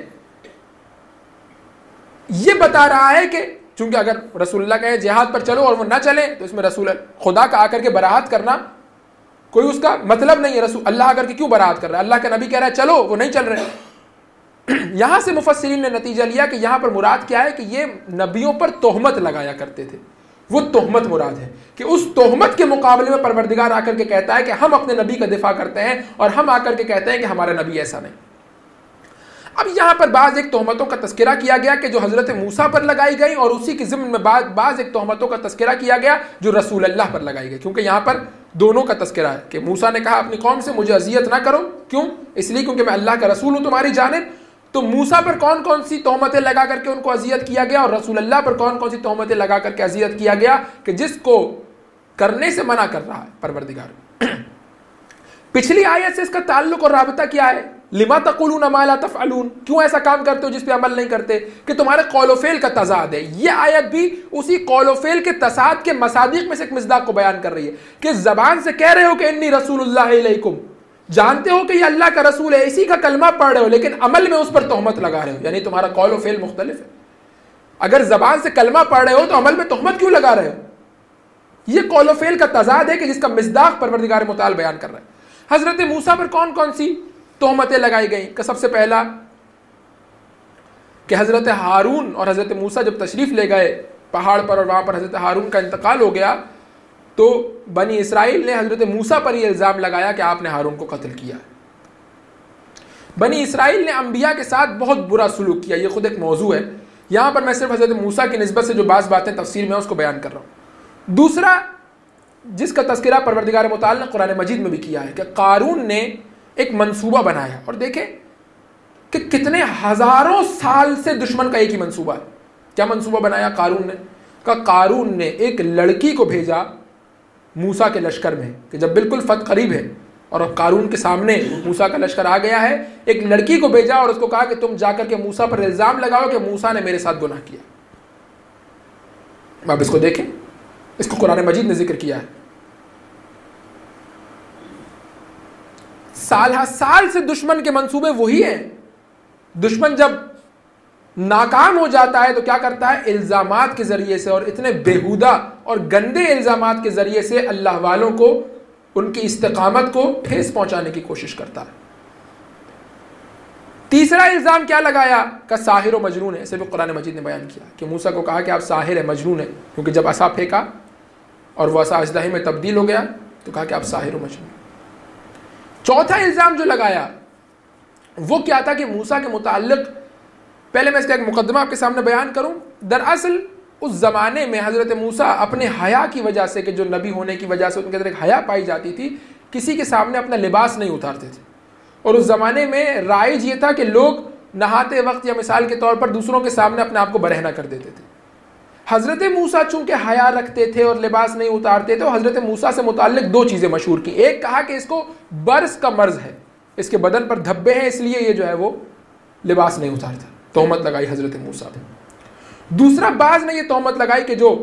Speaker 2: यह बता रहा है कि चूंकि अगर रसूलुल्लाह कहे जिहाद पर चलो और वो ना चले तो इसमें रसूल खुदा का आकर के बराहत करना कोई उसका मतलब नहीं है। रसूल अल्लाह आकर के क्यों बराहत कर रहा है? अल्लाह का नबी कह रहा है चलो, वो नहीं चल रहे। यहां से मुफस्सिरीन ने नतीजा लिया कि यहां पर मुराद क्या है कि ये नबियों पर तोहमत लगाया करते थे। वो तोहमत मुराद है कि उस तोहमत के मुकाबले में परवरदिगार आकर के कहता है कि हम अपने नबी का दिफा करते हैं और हम आकर के कहते हैं कि हमारा नबी ऐसा नहीं। अब यहां पर बाज एक तोहमतों का तस्करा किया गया कि जो हजरत मूसा पर लगाई गई, और उसी के ज़िम्न में बाज बाज एक तोहमतों का तस्करा किया गया जो रसूल अल्लाह पर लगाई गई, क्योंकि यहां पर दोनों का तस्करा है कि मूसा ने कहा अपनी कौम से मुझे अजियत ना करो। क्यों? इसलिए क्योंकि मैं अल्लाह का रसूल हूं तुम्हारी जानिब। तो मूसा पर कौन कौन सी तोहमतें लगा करके उनको अजियत किया गया, और रसूल अल्लाह पर कौन कौन सी तोहमतें लगा करके अजियत किया गया कि जिसको करने से मना कर रहा है परवरदिगार। पिछली आयत से इसका ताल्लुक और राबता क्या है? लिमा तक़ूलूना मा ला तफ़अलून, क्यों ऐसा काम करते हो जिस पे अमल नहीं करते? कि तुम्हारे कौल व फ़ेल का तज़ाद है। यह आयत भी उसी कौल व फ़ेल के तसाद के मसादिक में से एक मिसदाक को बयान कर रही है कि जबान से कह रहे हो कि इन्नी रसूलुल्लाह इलैकुम, जानते हो कि ये अल्लाह का रसूल है, इसी का कलमा पढ़ रहे हो, लेकिन अमल में उस पर तोहमत लगा रहे हो, यानी तुम्हारा कौल व फ़ेल मुख्तलिफ है। अगर जबान से कलमा पढ़ रहे हो तो अमल में तोहमत क्यों लगा रहे हो? यह कौल व फ़ेल का तज़ाद है कि जिसका मिसदाक परवरदिगार मुताल बयान कर रहा है। हजरत मूसा पर कौन कौन सी तोहमतें लगाई गई? कि सबसे पहला कि हजरत हारून और हजरत मूसा जब तशरीफ ले गए पहाड़ पर और वहां पर हजरत हारून का इंतकाल हो गया, तो बनी इसराइल ने हजरत मूसा पर यह इल्जाम लगाया कि आपने हारून को कत्ल किया। बनी इसराइल ने अंबिया के साथ बहुत बुरा सलूक किया, यह खुद एक मौजू है। यहां पर मैं सिर्फ हजरत मूसा की निस्बत से जो बात बातें तफसीर में उसको बयान कर रहा हूं। दूसरा जिसका तस्करा परवरदिगार मुताल ने कुरान मजीद में भी किया है कि कारून ने एक मंसूबा बनाया, और देखें कि कितने हजारों साल से दुश्मन का एक ही मंसूबा है। क्या मंसूबा बनाया कारून ने? का कारून ने एक लड़की को भेजा मूसा के लश्कर में कि जब बिल्कुल फत करीब है और अब कारून के सामने मूसा का लश्कर आ गया है, एक लड़की को भेजा और उसको कहा कि तुम जाकर के मूसा पर इल्जाम लगाओ कि मूसा ने मेरे साथ गुनाह किया। अब इसको देखें, इसको कुरान मजीद ने जिक्र किया है। साल हर साल से दुश्मन के मंसूबे वही हैं। दुश्मन जब नाकाम हो जाता है तो क्या करता है, इल्जामात के जरिए से और इतने बेहुदा और गंदे इल्जामात के जरिए से अल्लाह वालों को, उनकी इस्तिकामत को ठेस पहुंचाने की कोशिश करता है। तीसरा इल्जाम क्या लगाया का साहिर व मजनून है। इसे भी कुरान मजीद ने बयान किया कि मूसा को कहा कि आप साहिर है, मजनून है, क्योंकि जब असा फेंका और वह असा अजदही में तब्दील हो गया तो कहा कि आप साहिर व मजनून। चौथा इल्जाम जो लगाया वो क्या था कि मूसा के मुताल्लिक, पहले मैं इसका एक मुकदमा आपके सामने बयान करूं। दरअसल उस जमाने में हजरत मूसा अपने हया की वजह से, कि जो नबी होने की वजह से उनके अंदर एक हया पाई जाती थी, किसी के सामने अपना लिबास नहीं उतारते थे। और उस जमाने में राइज ये था कि लोग नहाते वक्त या मिसाल के तौर पर दूसरों के सामने अपने आप को बरहना कर देते थे। हजरत मूसा चूंकि हया रखते थे और लिबास नहीं उतारते थे, तो हजरत मूसा से मुताल्लिक दो चीजें मशहूर की। एक कहा कि इसको बर्स का मर्ज है, इसके बदन पर धब्बे हैं, इसलिए ये जो है वो लिबास नहीं उतारता, तोहमत लगाई हजरत मूसा पे। दूसरा, बाज ने ये तोहमत लगाई कि जो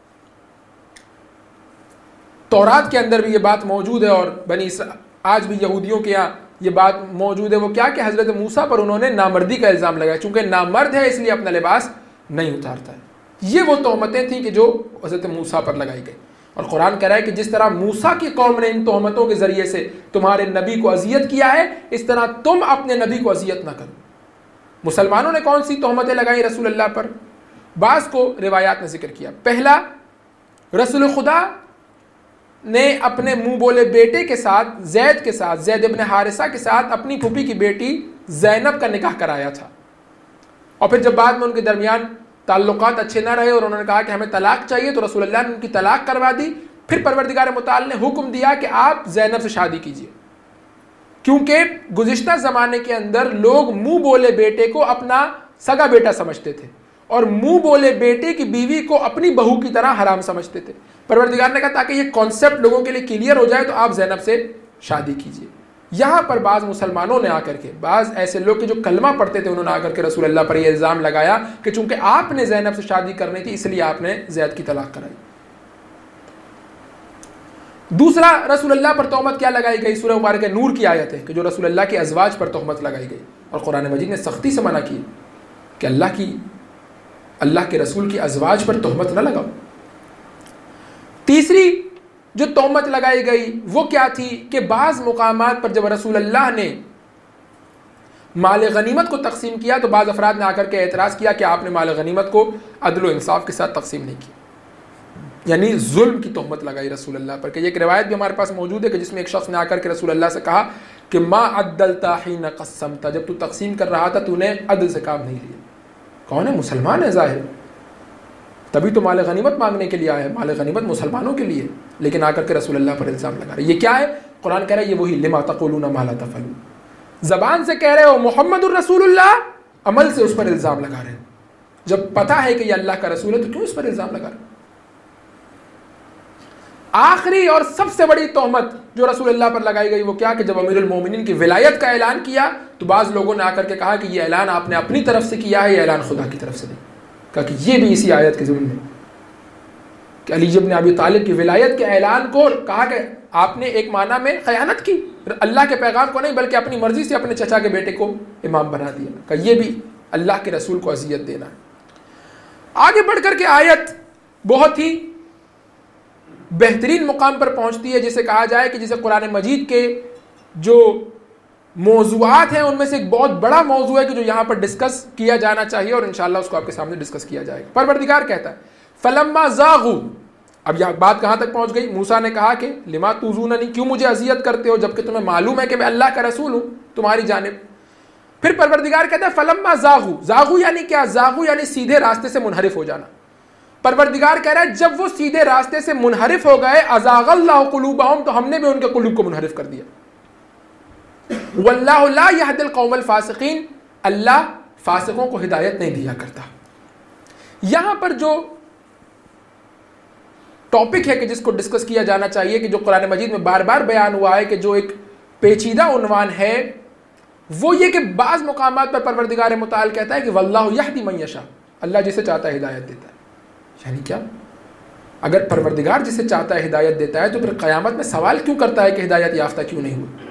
Speaker 2: तौरात के अंदर भी ये बात मौजूद है और बनी आज भी यहूदियों के यहाँ ये बात मौजूद है, वो क्या कि हजरत मूसा पर उन्होंने नामर्दी का इल्जाम लगाया, चूंकि नामर्द है इसलिए अपना लिबास नहीं उतारता है। ये वो तोहमतें थी कि जो हजरत मूसा पर लगाई गई। और कुरान कह रहा है कि जिस तरह मूसा की कौम ने इन तोहमतों के जरिए से तुम्हारे नबी को अजियत किया है, इस तरह तुम अपने नबी को अजियत ना करो। मुसलमानों ने कौन सी तोहमतें लगाई रसूल अल्लाह पर? बास को रिवायात ने जिक्र किया। पहला, रसूल खुदा ने अपने मुंह बोले बेटे के साथ, जैद के साथ, जैद इब्न हारिसा के साथ अपनी फूफी की बेटी जैनब का निकाह कराया था। और फिर जब बाद में उनके दरमियान ताल्लुकात अच्छे ना रहे और उन्होंने कहा कि हमें तलाक चाहिए, तो रसूल अल्लाह ने उनकी तलाक करवा दी। फिर परवरदिगार मुताल ने हुक्म दिया कि आप जैनब से शादी कीजिए, क्योंकि गुज़िश्ता ज़माने के अंदर लोग मुंह बोले बेटे को अपना सगा बेटा समझते थे और मुंह बोले बेटे की बीवी को अपनी बहू की तरह हराम समझते थे। परवरदिगार ने कहा ताकि ये कॉन्सेप्ट लोगों के लिए क्लियर हो जाए तो आप जैनब से शादी कीजिए। यहाँ पर बाज़ मुसलमानों ने आकर के, बाज़ ऐसे लोग के जो कलमा पढ़ते थे, उन्होंने आकर के रसूल अल्लाह पर यह इल्ज़ाम लगाया कि चूंकि आपने जैनब से शादी करनी थी इसलिए आपने जैद की तलाक कराई। दूसरा, रसूल अल्लाह पर तोहमत क्या लगाई गई? सूरह मुबारक नूर की आयत है कि जो रसूल अल्लाह के अज़वाज पर तोहमत लगाई गई और कुरान मजीद ने सख्ती से मना की कि अल्लाह की अल्लाह के रसूल की अज़वाज पर तोहमत न लगाओ। तीसरी जो तोहमत लगाई गई वो क्या थी कि बाज़ मुकामात पर जब रसूल अल्लाह ने माल गनीमत को तकसीम किया तो बाज़ अफराद ने आकर के एतराज़ किया कि आपने माल गनीमत को अदल व इंसाफ के साथ तकसीम नहीं किया, यानी जुल्म की तोहमत लगाई रसूल अल्लाह पर। कि एक रिवायत भी हमारे पास मौजूद है कि जिसमें एक शख्स ने आकर के रसूल अल्लाह से कहा कि मा अद्दलता हीन क़स्समता, जब तू तकसीम कर रहा था तूने अदल से काम नहीं लिया। कौन है? मुसलमान है ज़ाहिर, तभी तो माल गनीमत मांगने के लिए आया है। माल गनीमत मुसलमानों के लिए, लेकिन आकर के रसूल अल्लाह पर इल्ज़ाम लगा रहे। ये क्या है? कुरान कह रहा है ये वही लिमा तक़ूलूना मा ला तफ़अलून, ज़बान से कह रहे हो मुहम्मदुर रसूलुल्लाह, अमल से उस पर इल्ज़ाम लगा रहे हैं। जब पता है कि ये अल्लाह का रसूल है तो क्यों इस पर इल्ज़ाम लगा रहे? आखिरी और सबसे बड़ी तोहमत जो रसूल अल्लाह पर लगाई गई वो क्या कि जब अमीरुल मोमिनीन की विलायत का ऐलान किया तो बाज़ लोगों ने आकर के कहा कि ये ऐलान आपने अपनी तरफ से किया है, ये ऐलान खुदा की तरफ से नहीं। कहा कि ये भी इसी आयत के ज़िम्मे में कि अली इब्न अबी तालिब की विलायत के ऐलान को कहा कि आपने एक माना में ख़यानत की, अल्लाह के पैगाम को नहीं बल्कि अपनी मर्जी से अपने चचा के बेटे को इमाम बना दिया। कहा ये भी अल्लाह के रसूल को अज़ियत देना है। आगे बढ़ कर के आयत बहुत ही बेहतरीन मुकाम पर पहुंचती है, जिसे कहा जाए कि जिसे कुरान मजीद के जो मौज़ूआत हैं उनमें से एक बहुत बड़ा मौजू है कि जो यहाँ पर डिस्कस किया जाना चाहिए और इंशाअल्लाह उसको आपके सामने डिस्कस किया जाएगा। परवरदिगार कहता है फलम्मा ज़ागू, अब यह बात कहाँ तक पहुँच गई? मूसा ने कहा कि लिमा तुज़ूननी, क्यों मुझे अजियत करते हो जबकि तुम्हें मालूम है कि मैं अल्लाह का रसूल हूँ तुम्हारी जानिब। फिर परवरदिगार कहता है फलम्मा ज़ागू, ज़ागू यानी क्या? ज़ागू यानी सीधे रास्ते से मुनहरिफ हो जाना। परवरदिगार कह रहा है जब वो सीधे रास्ते से मुनहरिफ हो गए, अज़ाग़ल्लाहु क़ुलूबहुम, तो हमने भी उनके कुलूब को मुनहरिफ कर दिया। वल्लाहु ला यहदिल क़ौमल फ़ासिक़ीन, अल्लाह फासिकों को हिदायत नहीं दिया करता। यहां पर जो टॉपिक है कि जिसको डिस्कस किया जाना चाहिए, कि जो कुरान मजीद में बार बार बयान हुआ है, कि जो एक पेचीदा उन्वान है वो ये कि बाज़ मुकामात पर परवरदिगार मुताल कहता है कि वल्लाहु यहदी मन यशा, अल्लाह जिसे चाहता है हिदायत देता है। यानी क्या? अगर परवरदिगार जिसे चाहता है हिदायत देता है तो फिर क़यामत में सवाल क्यों करता है कि हिदायत याफ्ता क्यों नहीं हुई?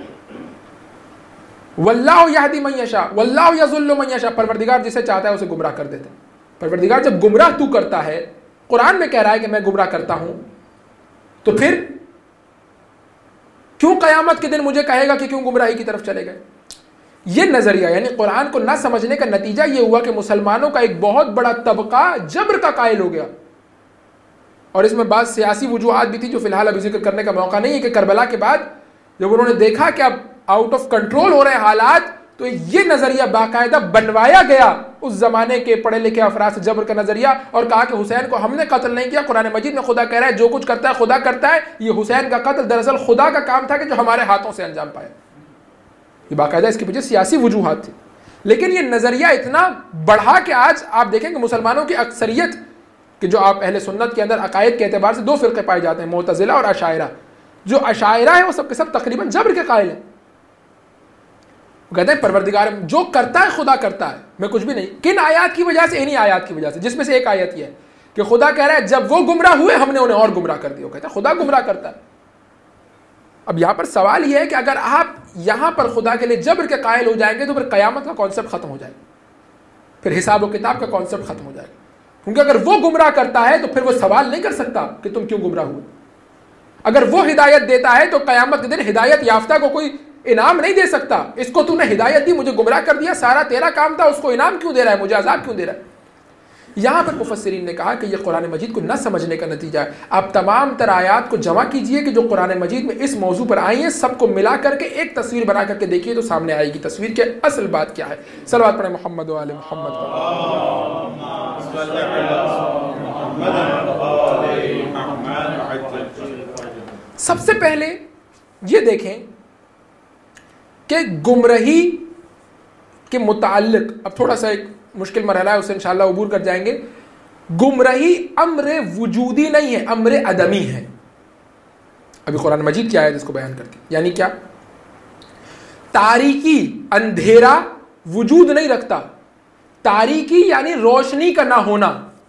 Speaker 2: वल्लाहु यहदी मन यशा वल्लाहु यज़ुल्लु मन यशा, परवरदिगार जिसे चाहता है उसे गुमराह कर देता है। परवरदिगार जब गुमराह तू करता है, कुरान में कह रहा है कि मैं गुमराह करता हूं, तो फिर क्यों क़यामत के दिन मुझे कहेगा कि क्यों गुमराही की तरफ चले गए? ये नजरिया यानी कुरान को ना समझने का नतीजा ये हुआ कि मुसलमानों का एक बहुत बड़ा तबका जबर का कायल हो गया। और इसमें बात सियासी वजूहात भी थी जो फिलहाल अभी जिक्र करने का मौका नहीं है, कि करबला के बाद जब उन्होंने देखा कि अब आउट ऑफ कंट्रोल हो रहे हैं हालात, तो ये नजरिया बाकायदा बनवाया गया उस जमाने के पढ़े लिखे अफराद से, जबर का नजरिया, और कहा कि हुसैन को हमने कत्ल नहीं किया, कुरान मजीद में खुदा कह रहा है जो कुछ करता है खुदा करता है, ये हुसैन का कत्ल दरअसल खुदा का काम था कि जो हमारे हाथों से अंजाम पाया। ये बाकायदा इसके पीछे सियासी वजूहात थी। लेकिन ये नजरिया इतना बढ़ा कि आज आप देखेंगे मुसलमानों की अक्सरियत, कि जो आप अहले सुन्नत के अंदर अकायद के एतबार से दो फिरके पाए जाते हैं, मुअतज़िला और अशायरा। जो अशायरा है वो सब के सब तकरीबन जबर के कायल हैं। वो कहते हैं परवरदिगार जो करता है खुदा करता है, मैं कुछ भी नहीं। किन आयात की वजह से? इन्हीं आयात की वजह से, जिसमें से एक आयत ये है कि खुदा कह रहा है जब वो गुमराह हुए हमने उन्हें और गुमराह कर दिया। वो कहता है खुदा गुमराह करता है। अब यहां पर सवाल यह है कि अगर आप यहां पर खुदा के लिए जबर के कायल हो जाएंगे तो फिर कयामत का कॉन्सेप्ट खत्म हो जाएगा, फिर हिसाब और किताब का कॉन्सेप्ट खत्म हो जाएगा। क्योंकि अगर वो गुमराह करता है तो फिर वो सवाल नहीं कर सकता कि तुम क्यों गुमराह हुए। अगर वो हिदायत देता है तो कयामत के दिन हिदायत याफ्ता को कोई इनाम नहीं दे सकता, इसको तूने हिदायत दी, मुझे गुमराह कर दिया, सारा तेरा काम था, उसको इनाम क्यों दे रहा है, मुझे अजाब क्यों दे रहा है। यहां पर मुफस्सिरीन ने कहा कि यह कुरान मजीद को न समझने का नतीजा है। आप तमाम तर आयात को जमा कीजिए कि जो कुरान मजीद में इस मौजू पर आई हैं, सबको मिला करके एक तस्वीर बना करके देखिए तो सामने आएगी तस्वीर के असल बात क्या है। सलवात पढ़े मोहम्मद व आले मोहम्मद। सबसे पहले ये देखें कि गुमराही के मुताल्लिक, अब थोड़ा सा एक मुश्किल मरहला है, उससे इंशाअल्लाह अबूर कर जाएंगे। गुमराही अम्र वजूदी नहीं है, अम्र अदमी है। अभी कुरान मजीद क्या है इसको बयान करके, यानी क्या? तारीकी, अंधेरा वजूद नहीं रखता। तारीकी यानी रोशनी का ना होना।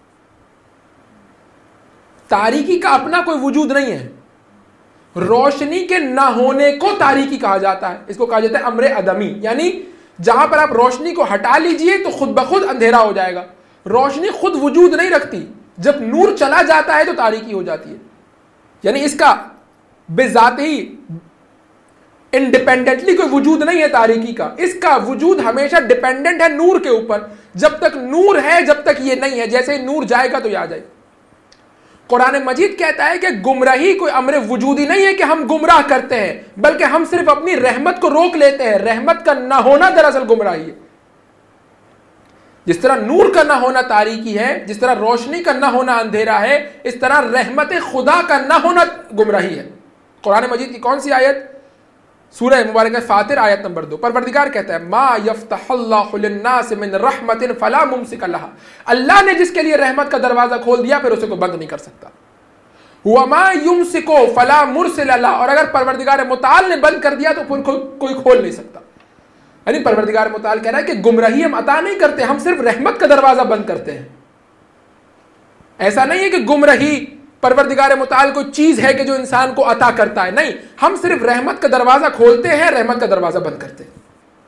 Speaker 2: तारीकी का अपना कोई वजूद नहीं है, रोशनी के ना होने को तारीकी कहा जाता है। इसको कहा जाता है अम्र अदमी, यानी जहां पर आप रोशनी को हटा लीजिए तो खुद ब खुद अंधेरा हो जाएगा। रोशनी खुद वजूद नहीं रखती, जब नूर चला जाता है तो तारीकी हो जाती है। यानी इसका बेजात ही इंडिपेंडेंटली कोई वजूद नहीं है तारीकी का, इसका वजूद हमेशा डिपेंडेंट है नूर के ऊपर। जब तक नूर है, जब तक ये नहीं है, जैसे ही नूर जाएगा तो ये आ जाए। कुरान मजीद कहता है कि गुमराही कोई अम्र वजूदी नहीं है कि हम गुमराह करते हैं, बल्कि हम सिर्फ अपनी रहमत को रोक लेते हैं। रहमत का ना होना दरअसल गुमराही है। जिस तरह नूर का ना होना तारीकी है, जिस तरह रोशनी का ना होना अंधेरा है, इस तरह रहमत खुदा का ना होना गुमराही है। कुरान मजीद की कौन सी आयत? सूरह मुबारक फातिर आयत नंबर दो। परवरदिगार कहता है मा यफ्तहुल्लाहु लिन्नास मिन रहमतिन फला मुमसिक लहा। अल्लाह ने जिसके लिए रहमत का दरवाजा खोल दिया फिर उसे कोई बंद नहीं कर सकता। वमा युमसिको फला मुरसिल लहा, और अगर परवरदिगार मुताल ने बंद कर दिया तो फिर को, कोई खोल नहीं सकता। यानी परवरदिगार मुताल कह रहा है कि गुमराही हम अता नहीं करते, हम सिर्फ रहमत का दरवाजा बंद करते हैं। ऐसा नहीं है कि गुमराही परवरदिगार मुताल कोई चीज है कि जो इंसान को अता करता है, नहीं, हम सिर्फ रहमत का दरवाजा खोलते हैं, रहमत का दरवाजा बंद करते हैं।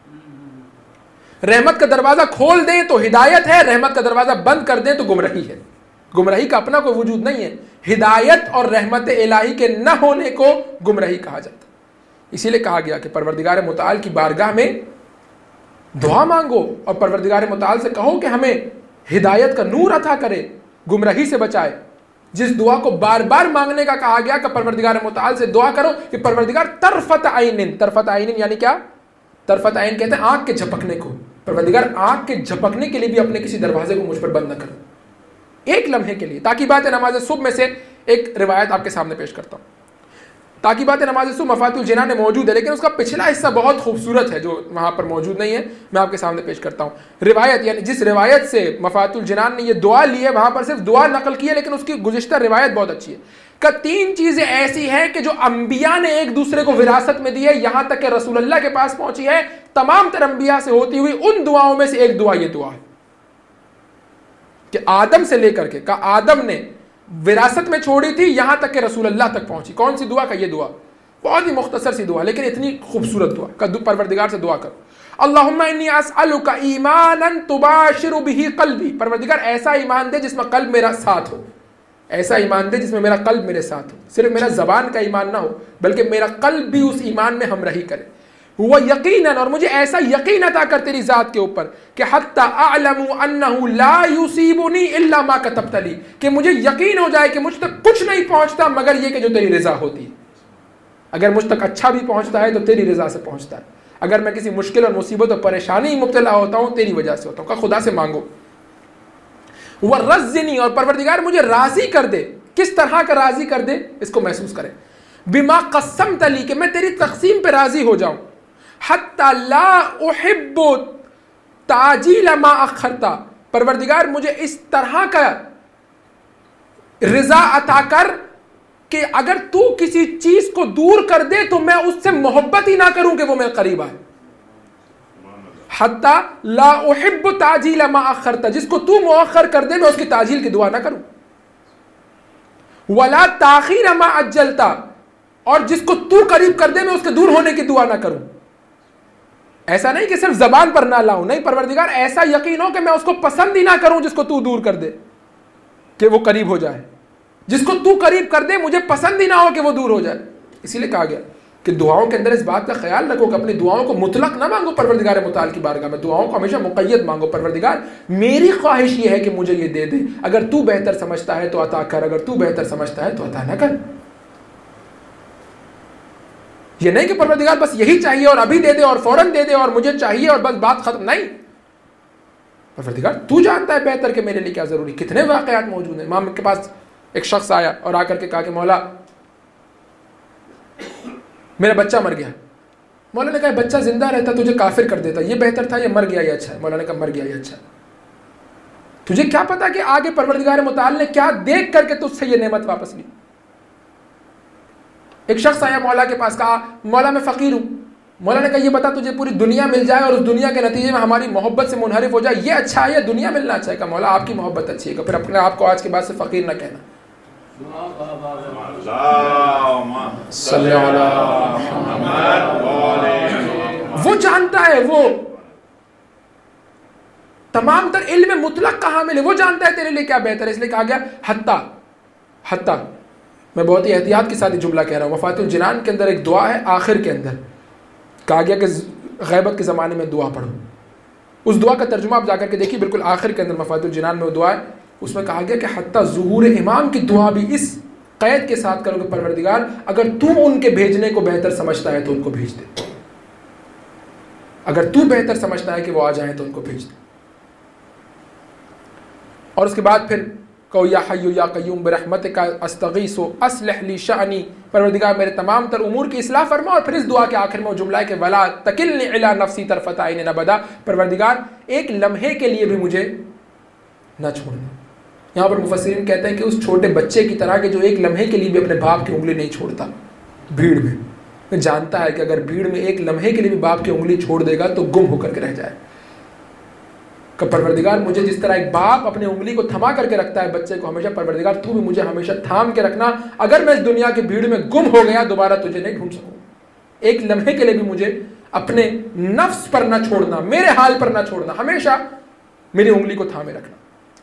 Speaker 2: रहमत का दरवाजा खोल दें तो हिदायत है, रहमत का दरवाजा बंद कर दें तो गुमराही है। गुमराही का अपना कोई वजूद नहीं है। हिदायत और रहमत इलाही के न होने को गुमराही कहा जाता है। इसीलिए कहा गया कि परवरदिगार मुताल की बारगाह में दुआ मांगो और परवरदिगार मुताल से कहो कि हमें हिदायत का नूर अता करे, गुमराही से बचाए। जिस दुआ को बार बार मांगने का कहा गया कि परवरदिगार मुताल से दुआ करो कि परवरदिगार तरफत आइनिन, तरफत आइनिन यानी क्या? तरफत आइन कहते हैं आंख के झपकने को। परवरदिगार आंख के झपकने के लिए भी अपने किसी दरवाजे को मुझ पर बंद न करो, एक लम्हे के लिए। ताकि बात नमाज सुबह में से एक रिवायत आपके सामने पेश करता हूं। ताकि बात नमाज सुबह मफातुल जिनान में मौजूद है, लेकिन उसका पिछला हिस्सा बहुत खूबसूरत है जो वहां पर मौजूद नहीं है, मैं आपके सामने पेश करता हूँ। रिवायत यानी जिस रिवायत से मफातुल जिनान ने ये दुआ ली है, वहां पर सिर्फ दुआ नकल की है, लेकिन उसकी गुज़िश्ता रिवायत बहुत अच्छी है। का तीन चीजें ऐसी हैं कि जो अंबिया ने एक दूसरे को विरासत में दी है, यहां तक कि रसूलुल्लाह के पास पहुंची है, तमाम तर अंबिया से होती हुई उन दुआओं में से एक दुआ ये दुआ है कि आदम से लेकर के का आदम ने विरासत में छोड़ी थी, यहां तक कि रसूलुल्लाह तक पहुंची। कौन सी दुआ का? ये दुआ बहुत ही मुख्तसर सी दुआ, लेकिन इतनी खूबसूरत दुआ का परवरदिगार से दुआ करो, अल्लाहुम्मा इन्नी अस्अलुका ईमानन तुबाशिरु बिही क़ल्बी, परवरदिगार ऐसा ईमान दे जिसमें कल्ब मेरा साथ हो, ऐसा ईमान दे जिसमें मेरा कल्ब मेरे साथ हो, सिर्फ मेरा जबान का ईमान ना हो बल्कि मेरा कल्ब भी उस ईमान में हमराही करे। हुआ यकीनन, और मुझे ऐसा यकीन अता कर तेरी जात के ऊपर कि हत्ता अअलमु अन्नहु ला युसीबुनी इल्ला मा कतबत ली, कि मुझे यकीन हो जाए कि मुझ तक कुछ नहीं पहुंचता मगर ये कि जो तेरी रजा होती है। अगर मुझ तक अच्छा भी पहुंचता है तो तेरी रजा से पहुंचता है, अगर मैं किसी मुश्किल और मुसीबत और परेशानी मुब्तला होता हूं तेरी वजह से होता हूं। का खुदा से मांगो। वरज़्ज़िनी, और परवरदिगार मुझे राजी कर दे। किस तरह का राजी कर दे इसको महसूस करें। बिमा क़स्समत ली, कि मैं तेरी तक़सीम पे राजी हो जाऊं। हत्ता ला उहिब्बु ताजील मा अखरता, परवरदिगार मुझे इस तरह का रिजा अता कर कि अगर तू किसी चीज को दूर कर दे तो मैं उससे मोहब्बत ही ना करूं कि वो मेरे करीब आए। हत्ता ला उहिब्बु ताजील मा अखरता, जिसको तू मुअख्खर कर दे मैं उसकी ताजील की दुआ ना करूं। वला ताखीर मा अज्जलता, और जिसको तू करीब कर दे मैं उसके दूर होने की दुआ ना करूं। ऐसा नहीं कि सिर्फ जबान पर ना लाऊं, नहीं परवरदिगार ऐसा यकीन हो कि मैं उसको पसंद ही ना करूं जिसको तू दूर कर दे कि वो करीब हो जाए, जिसको तू करीब कर दे मुझे पसंद ही ना हो कि वो दूर हो जाए। इसीलिए कहा गया कि दुआओं के अंदर इस बात का ख्याल रखो कि अपनी दुआओं को मुतलक ना मांगो परवरदिगार मुताल की बारगाह में, दुआओं को हमेशा मुक़य्यद मांगो। परवरदिगार मेरी ख्वाहिश ये है कि मुझे ये दे दे, अगर तू बेहतर समझता है तो अता कर, अगर तू बेहतर समझता है तो अता ना कर। ये नहीं कि परवरदिगार बस यही चाहिए और अभी दे दे और फौरन दे दे और मुझे चाहिए और बस बात खत्म, नहीं। परवरदिगार तू जानता है बेहतर कि मेरे लिए क्या जरूरी। कितने वाक़यात मौजूद हैं। इमाम के पास एक शख्स आया और आकर के कहा कि मौला मेरा बच्चा मर गया। मौला ने कहा बच्चा जिंदा रहता तुझे काफिर कर देता, ये बेहतर था, ये मर गया ये अच्छा है। मौला ने कहा मर गया ये अच्छा है। तुझे क्या पता कि आगे परवरदिगार मुताल ने क्या देख करके तुझसे ये नेमत वापस ली। एक शख्स आया मौला के पास, कहा मौला मैं फकीर हूं। मौला ने कहा ये बता तुझे पूरी दुनिया मिल जाए और उस दुनिया के नतीजे में हमारी मोहब्बत से मुनहरिफ हो जाए, ये अच्छा है या दुनिया मिलना अच्छा है? कहा मौला आपकी मोहब्बत अच्छी है। फिर अपने आप को आज के बाद से फकीर ना कहना। वो जानता है, वो तमाम तर इल्म मुतलक कहां मिले, वो जानता है तेरे लिए क्या बेहतर है। इसलिए कहा गया हत्ता हत्ता, मैं बहुत ही एहतियात के साथ ही जुमला कह रहा हूँ। वफ़ातुल जिनान के अंदर एक दुआ है, आखिर के अंदर कहा गया कि गैबत के ज़माने में दुआ पढ़ो। उस दुआ का तर्जुमा आप जाकर के देखिए, बिल्कुल आखिर के अंदर वफ़ातुल जिनान में वो दुआ है। उसमें कहा गया कि हत्ता ज़ुहूर इमाम की दुआ भी इस क़ैद के साथ करो कि परवरदिगार अगर तू उनके भेजने को बेहतर समझता है तो उनको भेज दे, अगर तू बेहतर समझता है कि वो आ जाए तो उनको भेज दे। और उसके बाद फिर कहो या हय्यु या क़य्यूम बिरहमतिका अस्तगीसु अस्लिह ली शअनी, परवरदिगार मेरे तमाम तर उमूर की इस्लाह फरमा। और फिर इस दुआ के आखिर में वो जुमला है कि वला तकिलनी इला नफ्सी तरफत ऐन अबदा, परवरदिगार एक लम्हे के लिए भी मुझे न छोड़ना। यहाँ पर मुफस्सिरीन कहते हैं कि उस छोटे बच्चे की तरह के जो एक लम्हे के लिए भी अपने बाप की उंगली नहीं छोड़ता भीड़ में, जानता है कि अगर भीड़ में एक लम्हे के लिए भी बाप की उंगली छोड़ देगा तो गुम होकर के रह जाए। कि परवरदिगार मुझे जिस तरह एक बाप अपने उंगली को थमा करके रखता है बच्चे को हमेशा, परवरदिगार तू भी मुझे हमेशा थाम के रखना। अगर मैं इस दुनिया की भीड़ में गुम हो गया दोबारा तुझे नहीं ढूंढ सकूं। एक लम्हे के लिए भी मुझे अपने नफ्स पर ना छोड़ना, मेरे हाल पर ना छोड़ना, हमेशा मेरी उंगली को थामे रखना।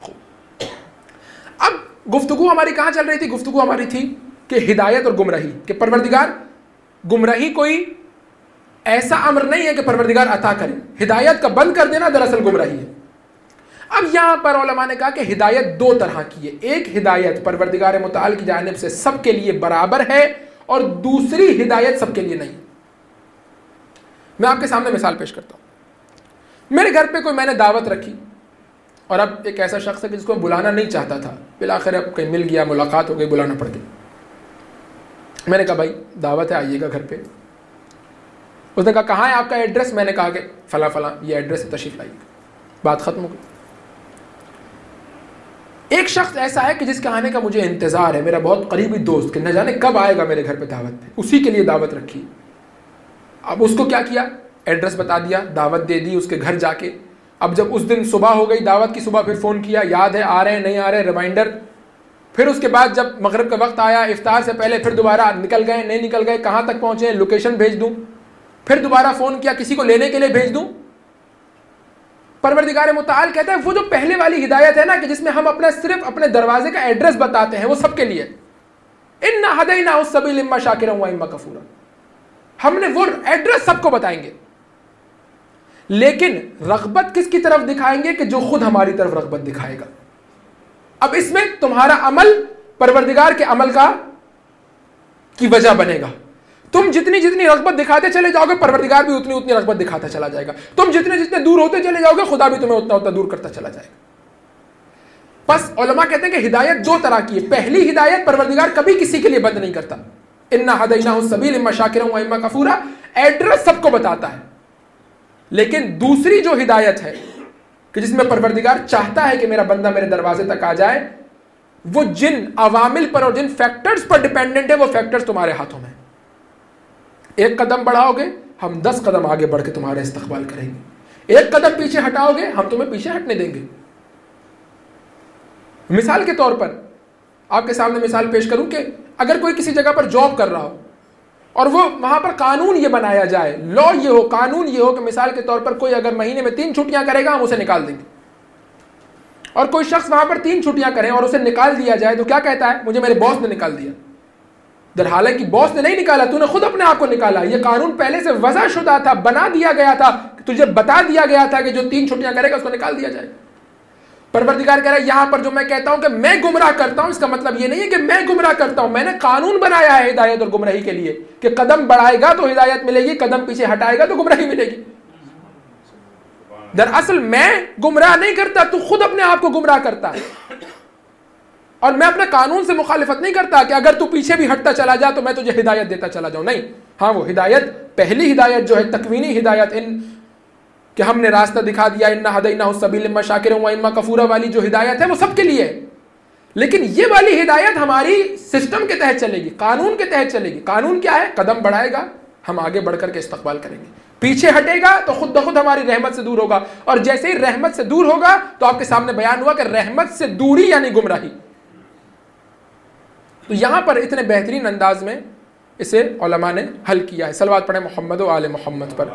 Speaker 2: अब गुफ्तगू हमारी कहां चल रही थी? गुफ्तगू हमारी थी कि हिदायत और गुमराही, कि परवरदिगार गुमराही कोई ऐसा अमर नहीं है कि परवरदिगार अता करे। हिदायत का बंद कर देना दरअसल गुमराही है। अब यहां पर उलमा ने कहा कि हिदायत दो तरह की है। एक हिदायत परवरदिगार मुताल की जानिब से सबके लिए बराबर है और दूसरी हिदायत सबके लिए नहीं। मैं आपके सामने मिसाल पेश करता हूं। मेरे घर पे कोई मैंने दावत रखी और अब एक ऐसा शख्स है कि जिसको मैं बुलाना नहीं चाहता था, बिलाखिर अब कहीं मिल गया, मुलाकात हो गई, बुलाना पड़ गया। मैंने कहा भाई दावत है आइएगा घर पे। उसने कहा कहाँ है आपका एड्रेस? मैंने कहा कि फला फला ये एड्रेस है, तशरीफ लाइएगा। बात खत्म हो गई। एक शख्स ऐसा है कि जिसके आने का मुझे इंतजार है, मेरा बहुत करीबी दोस्त, कि न जाने कब आएगा मेरे घर पे दावत पे, उसी के लिए दावत रखी। अब उसको क्या किया, एड्रेस बता दिया, दावत दे दी उसके घर जाके। अब जब उस दिन सुबह हो गई दावत की, सुबह फिर फ़ोन किया, याद है, आ रहे हैं नहीं आ रहे, रिमाइंडर। फिर उसके बाद जब मगरिब का वक्त आया, इफ्तार से पहले फिर दोबारा, निकल गए नहीं निकल गए, कहाँ तक पहुँचे, लोकेशन भेज दूँ। फिर दोबारा फ़ोन किया, किसी को लेने के लिए भेज दूँ। परवरदिगार मुताल कहता है वो जो पहले वाली हिदायत है ना, कि जिसमें हम अपना सिर्फ अपने दरवाजे का एड्रेस बताते हैं, वो सबके लिए। इन्ना हदैना सबील इम्मा शाकिरा व इम्मा कफूरा, हमने वो एड्रेस सबको बताएंगे, लेकिन रग़बत किसकी तरफ दिखाएंगे, कि जो खुद हमारी तरफ रग़बत दिखाएगा। अब इसमें तुम्हारा अमल परवरदिगार के अमल का की वजह बनेगा। तुम जितनी जितनी रग़बत दिखाते चले जाओगे, परवरदिगार भी उतनी उतनी रग़बत दिखाता चला जाएगा। तुम जितने जितने दूर होते चले जाओगे, खुदा भी तुम्हें उतना उतना दूर करता चला जाएगा। बस उलमा कहते हैं कि हिदायत दो तरह की है। पहली हिदायत परवरदिगार कभी किसी के लिए बंद नहीं करता, इन्ना हदैनाहु सबील इम्मा शाकिरा व इम्मा कफूरा, एड्रेस सबको बताता है। लेकिन दूसरी जो हिदायत है कि जिसमें परवरदिगार चाहता है कि मेरा बंदा मेरे दरवाजे तक आ जाए, वो जिन अवामिल पर और जिन फैक्टर्स पर डिपेंडेंट है, वो फैक्टर्स तुम्हारे हाथों में। एक कदम बढ़ाओगे, हम दस कदम आगे बढ़ के तुम्हारा इस्तकबाल करेंगे। एक कदम पीछे हटाओगे, हम तुम्हें पीछे हटने देंगे। मिसाल के तौर पर आपके सामने मिसाल पेश करूं कि अगर कोई किसी जगह पर जॉब कर रहा हो और वो वहां पर कानून ये बनाया जाए, लॉ ये हो, कानून ये हो कि मिसाल के तौर पर कोई अगर महीने में तीन छुट्टियां करेगा, हम उसे निकाल देंगे। और कोई शख्स वहां पर तीन छुट्टियां करे और उसे निकाल दिया जाए, तो क्या कहता है, मुझे मेरे बॉस ने निकाल दिया। दर हालांकि बॉस ने नहीं निकाला, तूने खुद अपने आप को निकाला। ये कानून पहले से वज़ा शुदा था, बना दिया गया था, तुझे बता दिया गया था कि जो तीन छुट्टियां करेगा उसको निकाल दिया जाए। परवरदिगार कह रहा है यहां पर जो मैं कहता हूं कि मैं गुमराह करता हूं, इसका मतलब ये नहीं है कि मैं गुमराह करता हूं, मैंने कानून बनाया है हिदायत और गुमराही के लिए कि कदम बढ़ाएगा तो हिदायत मिलेगी, कदम पीछे हटाएगा तो गुमराही मिलेगी। दरअसल मैं गुमराह नहीं करता, तू खुद अपने आप को गुमराह करता है। और मैं अपने कानून से मुखालिफत नहीं करता कि अगर तू पीछे भी हटता चला जा तो मैं तुझे हिदायत देता चला जाऊं। नहीं, हाँ वो हिदायत, पहली हिदायत जो है तकवीनी हिदायत, इन कि हमने रास्ता दिखा दिया, इन्ना हदैनाहु सबील इम्मा शाकिरा व इम्मा कफूरा वाली जो हिदायत है वो सबके लिए है। लेकिन ये वाली हिदायत हमारी सिस्टम के तहत चलेगी, कानून के तहत चलेगी। कानून क्या है, कदम बढ़ाएगा हम आगे बढ़कर के इस्तकबाल करेंगे, पीछे हटेगा तो खुद ब खुद हमारी रहमत से दूर होगा। और जैसे ही रहमत से दूर होगा तो आपके सामने बयान हुआ कि रहमत से दूरी यानी गुमराही। तो यहां पर इतने बेहतरीन अंदाज में इसे उलमा ने हल किया है। सलवात पढ़े मोहम्मद व आले मोहम्मद पर।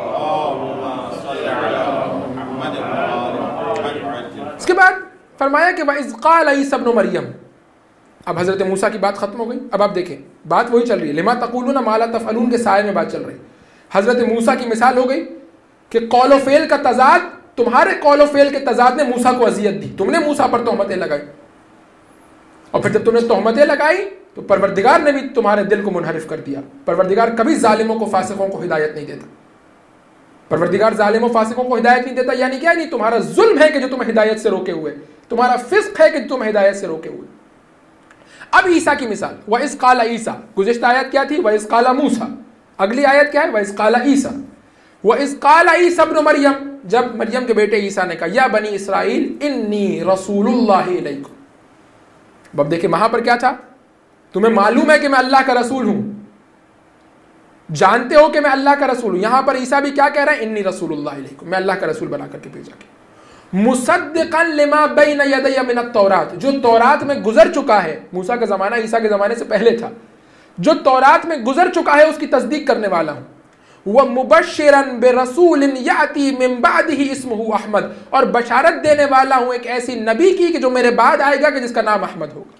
Speaker 2: इसके बाद फरमाया कि वइज़ क़ाल ईसा इब्न मरियम, अब हजरत मूसा की बात खत्म हो गई। अब आप देखें बात वही चल रही है, लिमा तक़ूलूना मा ला तफ़अलून के साये में बात चल रही है। हजरत मूसा की मिसाल हो गई कि कौल व फ़ेल का तज़ाद, तुम्हारे कौल व फ़ेल के तज़ाद ने मूसा को अजियत दी, तुमने मूसा पर तोहमतें लगाई, और फिर जब तुमने तोहमतें लगाई तो परवरदिगार ने भी तुम्हारे दिल को मुनहरिफ कर दिया। परवरदिगार कभी जालिमों को, फासिकों को हिदायत नहीं देता। परवरदिगार जालिमों फासिकों को हिदायत नहीं देता, यानी क्या, नहीं तुम्हारा जुल्म है कि जो तुम्हें हिदायत से रोके हुए, तुम्हारा फिस्क है कि तुम हिदायत से रोके हुए। अब ईसा की मिसाल, वइज़ क़ाल ईसा, गुज़िश्ता आयत क्या थी, वइज़ क़ाल मूसा, अगली आयत क्या है, वइज़ क़ाल ईसा। वइज़ क़ाल ईसा इब्न मरियम, जब मरियम के बेटे ईसा ने कहा, या बनी इसराइल इन्नी रसूलुल्लाहि इलैकुम। अब देखिए वहां पर क्या था, तुम्हें मालूम है कि मैं अल्लाह का रसूल हूं, जानते हो कि मैं अल्लाह का रसूल हूं। यहां पर ईसा भी क्या कह रहा है, इन्नी रसूलुल्लाह इलैकुम, मैं अल्लाह का रसूल बना करके भेजा के। मुसद्दिक़न लिमा बैन यदैया मिन अत-तौरात, जो तौरात में गुजर चुका है, मूसा का जमाना ईसा के जमाने से पहले था, जो तौरात में गुजर चुका है उसकी तस्दीक करने वाला हूं। वह मुबश्शिरन बिरसूलिन याती मिन बादिही इस्मुहु अहमद, और बशारत देने वाला हूं एक ऐसी नबी की कि जो मेरे बाद आएगा कि जिसका नाम अहमद होगा।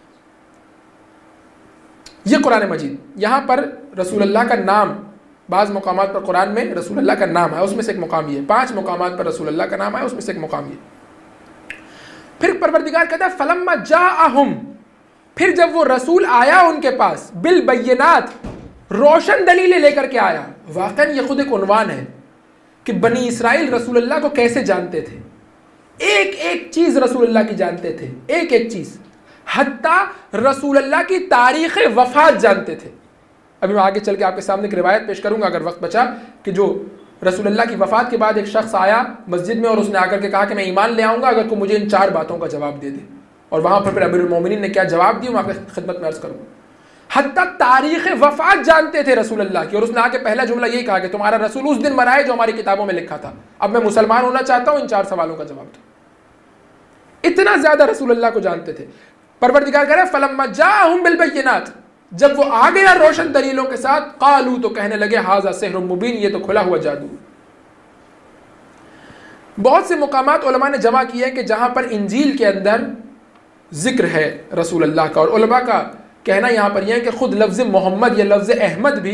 Speaker 2: यह कुरान मजीद, यहां पर रसूलुल्लाह का नाम, बाज़ मुकामात पर कुरान में रसूलुल्लाह का नाम है, उसमें से एक मुकाम ये, पांच मुकामात पर रसूलुल्लाह का नाम है, उसमें से एक मुकाम ये। फिर परवरदिगार कहता है फलम्मा जाअहुम, फिर जब वो रसूल आया उनके पास, बिल बय्यनात, रोशन दलीलें लेकर के आया। वाकई ये खुद एक उन्वान है कि बनी इसराइल रसूलुल्लाह को कैसे जानते थे, एक एक चीज रसूलुल्लाह की जानते थे, एक एक चीज, हत्ता रसूलुल्लाह की तारीख वफात जानते थे। अभी मैं आगे चल के आपके सामने एक रिवायत पेश करूंगा अगर वक्त बचा, कि जो रसूलुल्लाह की वफात के बाद एक शख्स आया मस्जिद में और उसने आकर के कहा कि मैं ईमान ले आऊंगा अगर कोई मुझे इन चार बातों का जवाब दे दे। और वहाँ पर फिर अमीरुल मोमिनीन ने क्या जवाब दिया, मैं आपकी खिदमत में अर्ज़ करूँगा। हत्ता तारीख़ वफ़ात जानते थे रसूल अल्लाह की, और उसने आके पहला जुमला यही कहा कि तुम्हारा रसूल उस दिन मरा है जो हमारी किताबों में लिखा था। अब मैं मुसलमान होना चाहता हूँ, इन चार सवालों का जवाब दो। इतना ज़्यादा रसूल अल्लाह को जानते थे। परवरदिगार कह रहे हैं फलम्मा जाअहुम बिल बय्यिनात, जब वो आ गया रोशन दलीलों के साथ, कालू तो कहने लगे हाज़ा सिहरुम मुबीन, ये तो खुला हुआ जादू। बहुत से मुकामात उलमा ने जमा किए हैं कि जहाँ पर इंजील के अंदर जिक्र है रसूल अल्लाह का, और उलमा का कहना यहाँ पर यह है कि खुद लफ्ज़ मोहम्मद या लफ्ज़ अहमद भी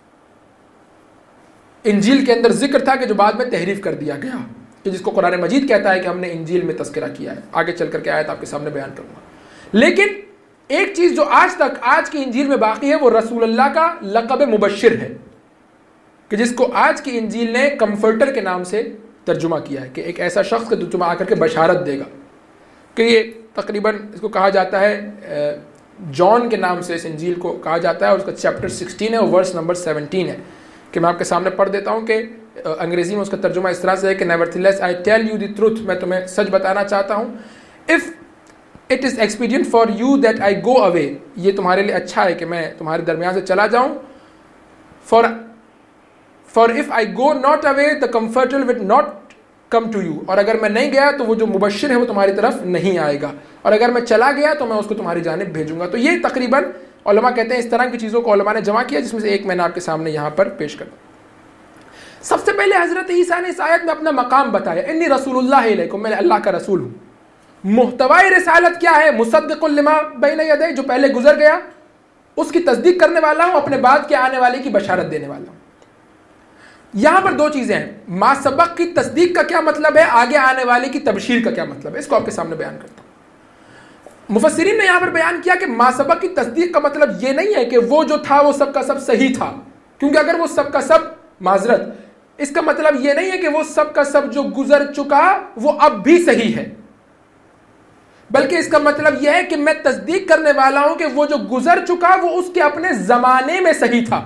Speaker 2: इंजील के अंदर जिक्र था कि जो बाद में तहरीफ कर दिया गया, कि जिसको कुरान मजीद कहता है कि हमने इंजील में तस्करा किया है। आगे चल करके आयत आपके सामने बयान करूँगा। लेकिन एक चीज़ जो आज तक आज की इंजील में बाकी है वो रसूल अल्लाह का लक़ब मुबश्शिर है, कि जिसको आज की इंजील ने कंफर्टर के नाम से तर्जुमा किया है, कि एक ऐसा शख्स के तुम आकर के बशारत देगा, कि ये तकरीबन इसको कहा जाता है जॉन के नाम से इस इंजील को कहा जाता है, और उसका चैप्टर सिक्सटीन है और वर्स नंबर सेवनटीन है, कि मैं आपके सामने पढ़ देता हूँ कि अंग्रेज़ी में उसका तर्जुमा इस तरह से है कि nevertheless I tell you the truth, मैं तुम्हें सच बताना चाहता हूँ। If it is expedient for you that I go away, ये तुम्हारे लिए अच्छा है कि मैं तुम्हारे दरमियान से चला जाऊँ। For for if I go not away the comforter will not come to you, और अगर मैं नहीं गया तो वो जो मुबश्शिर है वो तुम्हारी तरफ नहीं आएगा, और अगर मैं चला गया तो मैं उसको तुम्हारी जानिब भेजूंगा। तो ये तकरीबन उलमा कहते हैं इस तरह की चीज़ों को उलमा ने जमा किया, जिसमें से एक मैंने आपके सामने यहाँ पर पेश कर दूँ। सबसे पहले हज़रत ईसा ने इस आयत में अपना मकाम बताया, इन्नी रसूलुल्लाह इलैकुम, मैं अल्लाह का रसूल हूँ। मुहतवाए रिसालत क्या है? मुसद्दिकुल लिमा बैन यदै, जो पहले गुजर गया उसकी तस्दीक करने वाला हूँ, अपने बाद के आने वाले की बशारत देने वाला हूँ। यहां पर दो चीजें हैं, मा सबक की तस्दीक का क्या मतलब है, आगे आने वाले की तबशीर का क्या मतलब है, इसको आपके सामने बयान करता हूं। मुफस्सिरीन ने यहां पर बयान किया कि मा सबक की तस्दीक का मतलब यह नहीं है कि वो जो था वो सबका सब सही था, क्योंकि अगर वो सबका सब माजरत, इसका मतलब यह नहीं है कि वो सबका सब जो गुजर चुका वो अब भी सही है, बल्कि इसका मतलब यह है कि मैं तस्दीक करने वाला हूं कि वो जो गुजर चुका वो उसके अपने जमाने में सही था।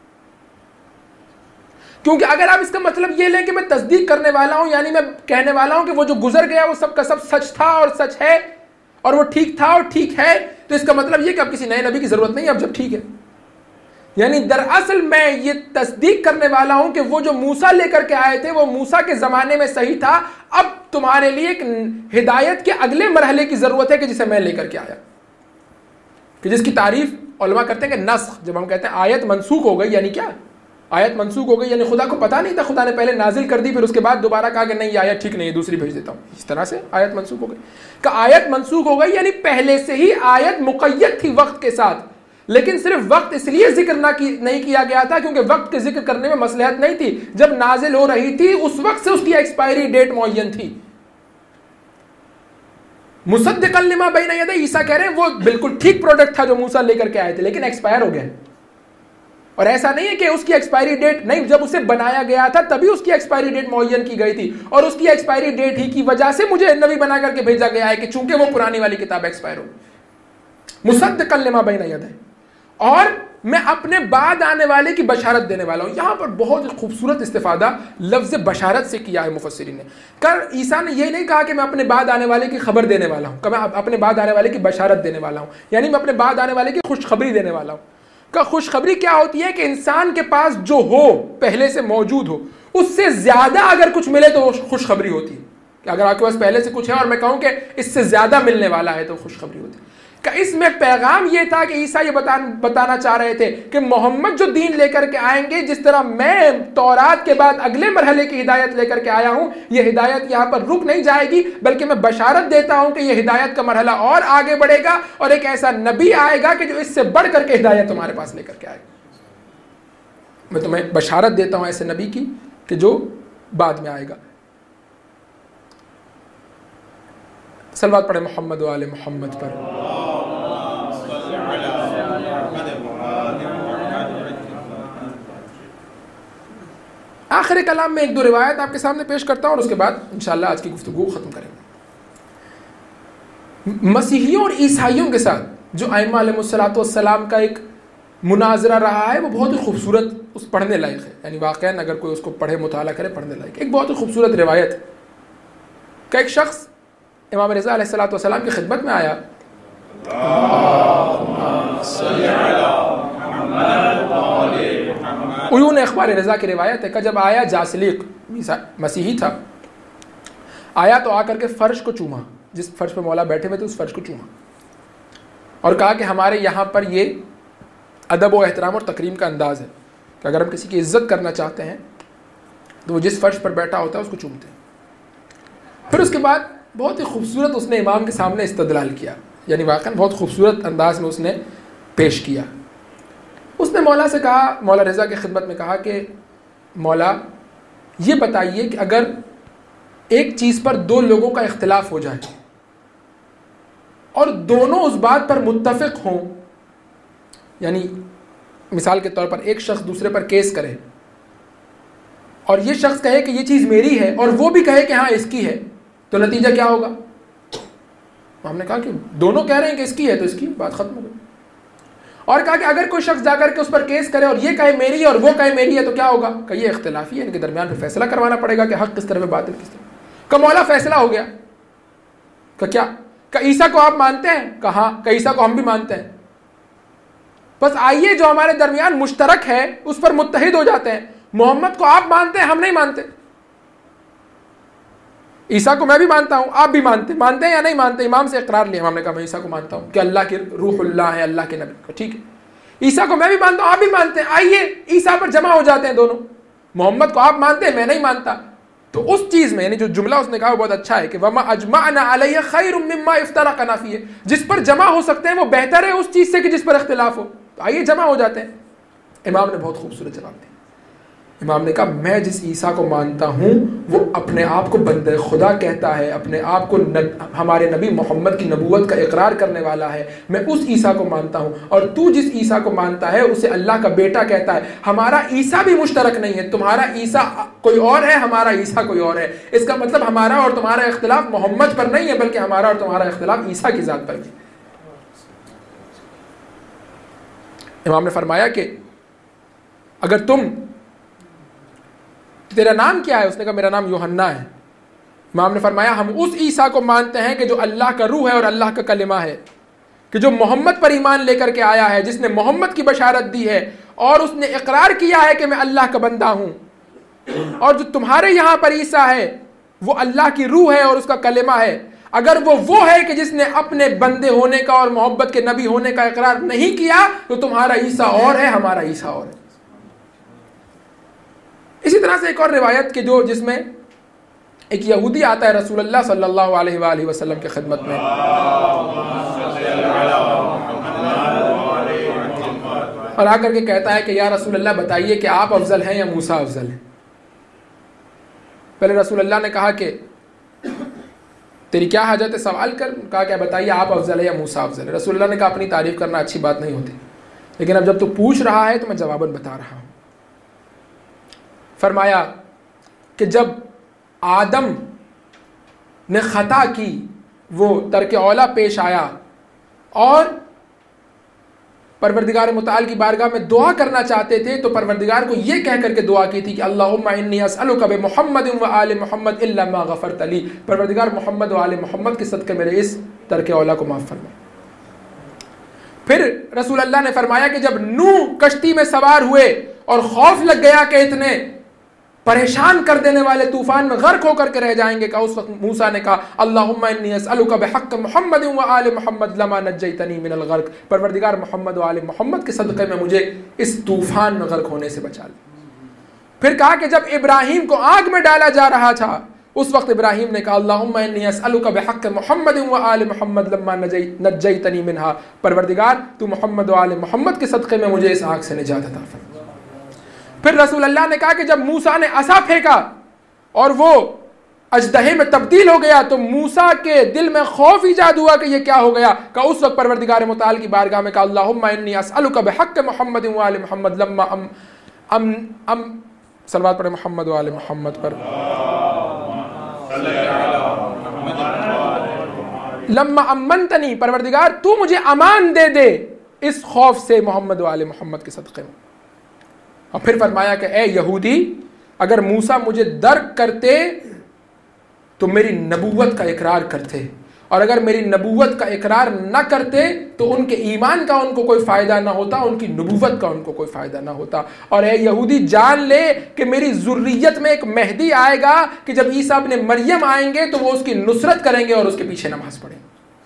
Speaker 2: क्योंकि अगर आप इसका मतलब ये लें कि मैं तस्दीक करने वाला हूं, यानी मैं कहने वाला हूं कि वो जो गुजर गया वो सब का सब सच था और सच है, और वो ठीक था और ठीक है, तो इसका मतलब ये कि अब किसी नए नबी की जरूरत नहीं है अब जब ठीक है। यानी दरअसल मैं ये तस्दीक करने वाला हूं कि वो जो मूसा लेकर के आए थे वो मूसा के जमाने में सही था, अब तुम्हारे लिए एक हिदायत के अगले मरहले की जरूरत है कि जिसे मैं लेकर के आया, कि जिसकी तारीफ उलमा करते हैं कि नस्ख, जब हम कहते हैं आयत मनसूख हो गई, यानी क्या आयत मनसूख हो गई, यानी खुदा को पता नहीं था, खुदा ने पहले नाजिल कर दी, फिर उसके बाद दोबारा कहा कि नहीं ये आयत ठीक नहीं है, दूसरी भेज देता हूँ, इस तरह से आयत मनसूख हो गई। का आयत मनसूख हो गई यानी पहले से ही आयत मुक़य्यद थी वक्त के साथ, लेकिन सिर्फ वक्त इसलिए जिक्र ना की नहीं किया गया था क्योंकि वक्त के जिक्र करने में मसलहत नहीं थी, जब नाजिल हो रही थी उस वक्त से उसकी एक्सपायरी डेट मुअय्यन थी। मुसद्दिक़न लिमा बैन यदै, ईसा कह रहे हैं वो बिल्कुल ठीक प्रोडक्ट था जो मूसा लेकर के आए थे, लेकिन एक्सपायर हो गया। और ऐसा नहीं है कि उसकी एक्सपायरी डेट नहीं, जब उसे बनाया गया था तभी उसकी एक्सपायरी डेट मुअय्यन की गई थी, और उसकी एक्सपायरी डेट ही की वजह से मुझे नबी बना करके भेजा गया है कि चूंकि वो पुरानी वाली किताब एक्सपायर हो। मुसद्दिक़न लिमा बैन यदै, और मैं अपने बाद आने वाले की बशारत देने वाला हूं। यहां पर बहुत खूबसूरत इस्तिफादा लफ्ज़ बशारत से किया है मुफस्सिरीन ने। कर ईसा ने यह नहीं कहा कि मैं अपने बाद आने वाले की खबर देने वाला हूं, मैं अपने बाद आने वाले की बशारत देने वाला हूं, यानी मैं अपने बाद आने वाले की खुशखबरी देने वाला हूं। का खुशखबरी क्या होती है कि इंसान के पास जो हो पहले से मौजूद हो, उससे ज्यादा अगर कुछ मिले तो वो खुशखबरी होती है। कि अगर आपके पास पहले से कुछ है और मैं कहूं कि इससे ज्यादा मिलने वाला है तो खुशखबरी होती है। का इसमें पैगाम यह था कि ईसा ये बता, बताना चाह रहे थे कि मोहम्मद जो दीन लेकर के आएंगे, जिस तरह मैं तौरात के बाद अगले मरहले की हिदायत लेकर के आया हूं, यह हिदायत यहां पर रुक नहीं जाएगी, बल्कि मैं बशारत देता हूं कि यह हिदायत का मरहला और आगे बढ़ेगा और एक ऐसा नबी आएगा कि जो इससे बढ़ करके हिदायत तुम्हारे पास लेकर के आएगा। मैं तुम्हें बशारत देता हूं ऐसे नबी की कि जो बाद में आएगा। सलवात पढ़े मोहम्मद वाले मोहम्मद पर। आखिरी कलाम में एक दो रिवायत आपके सामने पेश करता हूं और उसके बाद इंशाअल्लाह आज की गुफ्तगू खत्म करेंगे। मसीहियों और ईसाइयों के साथ जो आइम्मा अलैहिमुस्सलातु वस्सलाम का एक मुनाजरा रहा है वो बहुत ही खूबसूरत, उस पढ़ने लायक है, यानी वाक़ईन अगर कोई उसको पढ़े मुताला करे पढ़ने लायक। एक बहुत ही खूबसूरत रिवायत का एक शख्स इमाम रज़ा अलैहिस्सलातु वस्सलाम की खिदमत में आया, उयून अखबार रज़ा की रिवायत है कि जब आया जासलीक मसीही था, आया तो आकर के फ़र्श को चूमा, जिस फर्श पर मौला बैठे हुए थे उस फर्श को चूमा और कहा कि हमारे यहाँ पर ये अदब व एहतराम और तकरीम का अंदाज़ है कि अगर हम किसी की इज़्ज़त करना चाहते हैं तो वो जिस फर्श पर बैठा होता है उसको चूमते हैं। फिर उसके बाद बहुत ही खूबसूरत उसने इमाम के सामने इस्तदलाल किया, यानी वाक़ई बहुत खूबसूरत अंदाज में उसने पेश किया। उसने मौला से कहा, मौला रज़ा की खिदमत में कहा कि मौला ये बताइए कि अगर एक चीज़ पर दो लोगों का इख्तिलाफ हो जाए और दोनों उस बात पर मुत्तफ़िक़ हों, यानी मिसाल के तौर पर एक शख्स दूसरे पर केस करे और ये शख्स कहे कि ये चीज़ मेरी है और वो भी कहे कि हाँ इसकी है, तो नतीजा क्या होगा? हमने कहा कि दोनों कह रहे हैं कि इसकी है तो इसकी, बात ख़त्म हो गई। और कहा कि अगर कोई शख्स जाकर के उस पर केस करे और ये कहे मेरी है और वो कहे मेरी है तो क्या होगा? कि ये इख्तिलाफी है, इनके दरमियान फिर फैसला करवाना पड़ेगा कि हक़ किस तरफ है, बातिल किस तरफ। का मौला फैसला हो गया। का क्या? का ईसा को आप मानते हैं? कहा का ईसा को हम भी मानते हैं। बस आइए जो हमारे दरमियान मुश्तरक है उस पर मुत्तहिद हो जाते हैं। मोहम्मद को आप मानते हैं, हम नहीं मानते। ईसा को मैं भी मानता हूं, आप भी मानते मानते हैं या नहीं मानते? इमाम से इकरार लिया, इमाम ने कहा मैं ईसा को मानता हूं कि अल्लाह के रूहुल्लाह है, अल्लाह के नबी। ठीक है, ईसा को मैं भी मानता हूं, आप भी मानते हैं। आइए ईसा पर जमा हो जाते हैं दोनों। मोहम्मद को आप मानते हैं, मैं नहीं मानता। तो उस चीज में, यानी जो जुमला उसने कहा वो बहुत अच्छा है कि वमा अजमाना अलैहि खैरुम मिम्मा इफ्तरक़ना फीह, जिस पर जमा हो सकते हैं वो बेहतर है उस चीज से कि जिस पर इख्तिलाफ हो। तो आइए जमा हो जाते हैं। इमाम ने बहुत खूबसूरत जवाब दिया। इमाम ने कहा मैं जिस ईसा को मानता हूँ वो अपने आप को बंदे खुदा कहता है, अपने आप को न, हमारे नबी मोहम्मद की नबूवत का इकरार करने वाला है, मैं उस ईसा को मानता हूँ। और तू जिस ईसा को मानता है उसे अल्लाह का बेटा कहता है। हमारा ईसा भी मुश्तरक नहीं है, तुम्हारा ईसा कोई और है, हमारा ईसा कोई और है। इसका मतलब हमारा और तुम्हारा इख्तिलाफ मोहम्मद पर नहीं है, बल्कि हमारा और तुम्हारा इख्तिलाफ ईसा की ज़ात पर है। इमाम ने फरमाया कि अगर तुम, तेरा नाम क्या है? उसने कहा मेरा नाम यूहन्ना है। इमाम ने फरमाया हम उस ईसा को मानते हैं कि जो अल्लाह का रूह है और अल्लाह का कलिमा है, कि जो मोहम्मद पर ईमान लेकर के आया है, जिसने मोहम्मद की बशारत दी है और उसने इकरार किया है कि मैं अल्लाह का बंदा हूं। और जो तुम्हारे यहां पर ईसा है वो अल्लाह की रूह है और उसका कलिमा है। अगर वो वो है कि जिसने अपने बंदे होने का और मोहब्बत के नबी होने का इकरार नहीं किया तो तुम्हारा ईसा और है, हमारा ईसा और है। इसी तरह से एक और रिवायत के जो जिसमें एक यहूदी आता है रसूलुल्लाह सल्लल्लाहु अलैहि वसल्लम की खिदमत में और आकर के कहता है कि या रसूलुल्लाह बताइए कि आप अफजल हैं या मूसा अफजल हैं। पहले रसूलुल्लाह ने कहा कि तेरी क्या हाजत है, सवाल कर। कहा क्या बताइए आप अफजल है या मूसा अफजल है। रसूलुल्लाह ने कहा अपनी तारीफ करना अच्छी बात नहीं होती, लेकिन अब जब तू पूछ रहा है तो मैं जवाबन बता रहा हूँ। फरमाया कि जब आदम ने खता की, वो तर्क औला पेश आया और परवरदिगार मुताल की बारगाह में दुआ करना चाहते थे तो परवरदिगार को ये कह करके दुआ की थी कि अल्लाहुम्मा इन्नी अस्अलुका बि मुहम्मदिन व आले मुहम्मद इल्ला मा गफरत ली, परवरदिगार मोहम्मद व आले मोहम्मद के सदक़े मेरे इस तर्क औला को माफ़ फरमा। फिर रसूल अल्लाह ने फरमाया कि जब नूह कश्ती में सवार हुए और खौफ लग गया कि इतने परेशान कर देने वाले तूफान में गर्क होकर के रह जाएंगे, का उस वक्त मूसा ने कहा अल्लाहुम्मा इन्नी अस्अलुका बिहक़्क़ि मुहम्मद व आले मुहम्मद लमा नज्जैतनी मिनल गर्क, परवरदिगार मोहम्मद व आले मोहम्मद के सदक़े में मुझे इस तूफान में गर्क होने से बचा ले। फिर कहा कि जब इब्राहिम को आग में डाला जा रहा था उस वक्त इब्राहिम ने कहा अल्लाहुम्मा इन्नी अस्अलुका बिहक़्क़ि मुहम्मद व आले मुहम्मद लम्मा नज्जैतनी मिनहा, परवरदिगार तू मोहम्मद व आले मोहम्मद के सदक़े में मुझे इस आग से निजात अता फरमा। फिर रसूल अल्लाह ने कहा कि जब मूसा ने असा फेंका और वो अजदहे में तब्दील हो गया तो मूसा के दिल में खौफ ईजाद हुआ कि ये क्या हो गया। का उस वक्त परवरदिगार मुताल की बारगाह में कहा अल्लाहुम्मा इन्नी अस्अलुका बिहक़्क़ि मुहम्मद व आले मुहम्मद लम्मा अम अम अम सलवात पढ़े मोहम्मद व आले मोहम्मद पर, लम्मा अम्मनतनी, परवरदिगार तू मुझे अमान दे दे इस खौफ से मोहम्मद व आले मोहम्मद के सदक़े में। और फिर फरमाया कि ए यहूदी, अगर मूसा मुझे दर्क करते तो मेरी नबूवत का इकरार करते, और अगर मेरी नबूवत का इकरार न करते तो उनके ईमान का उनको कोई फ़ायदा ना होता, उनकी नबूवत का उनको कोई फ़ायदा ना होता। और ए यहूदी जान ले कि मेरी ज़ुर्रियत में एक मेहदी आएगा कि जब ईसा इब्न मरियम आएंगे तो वो उसकी नुसरत करेंगे और उसके पीछे नमाज पढ़ेंगे।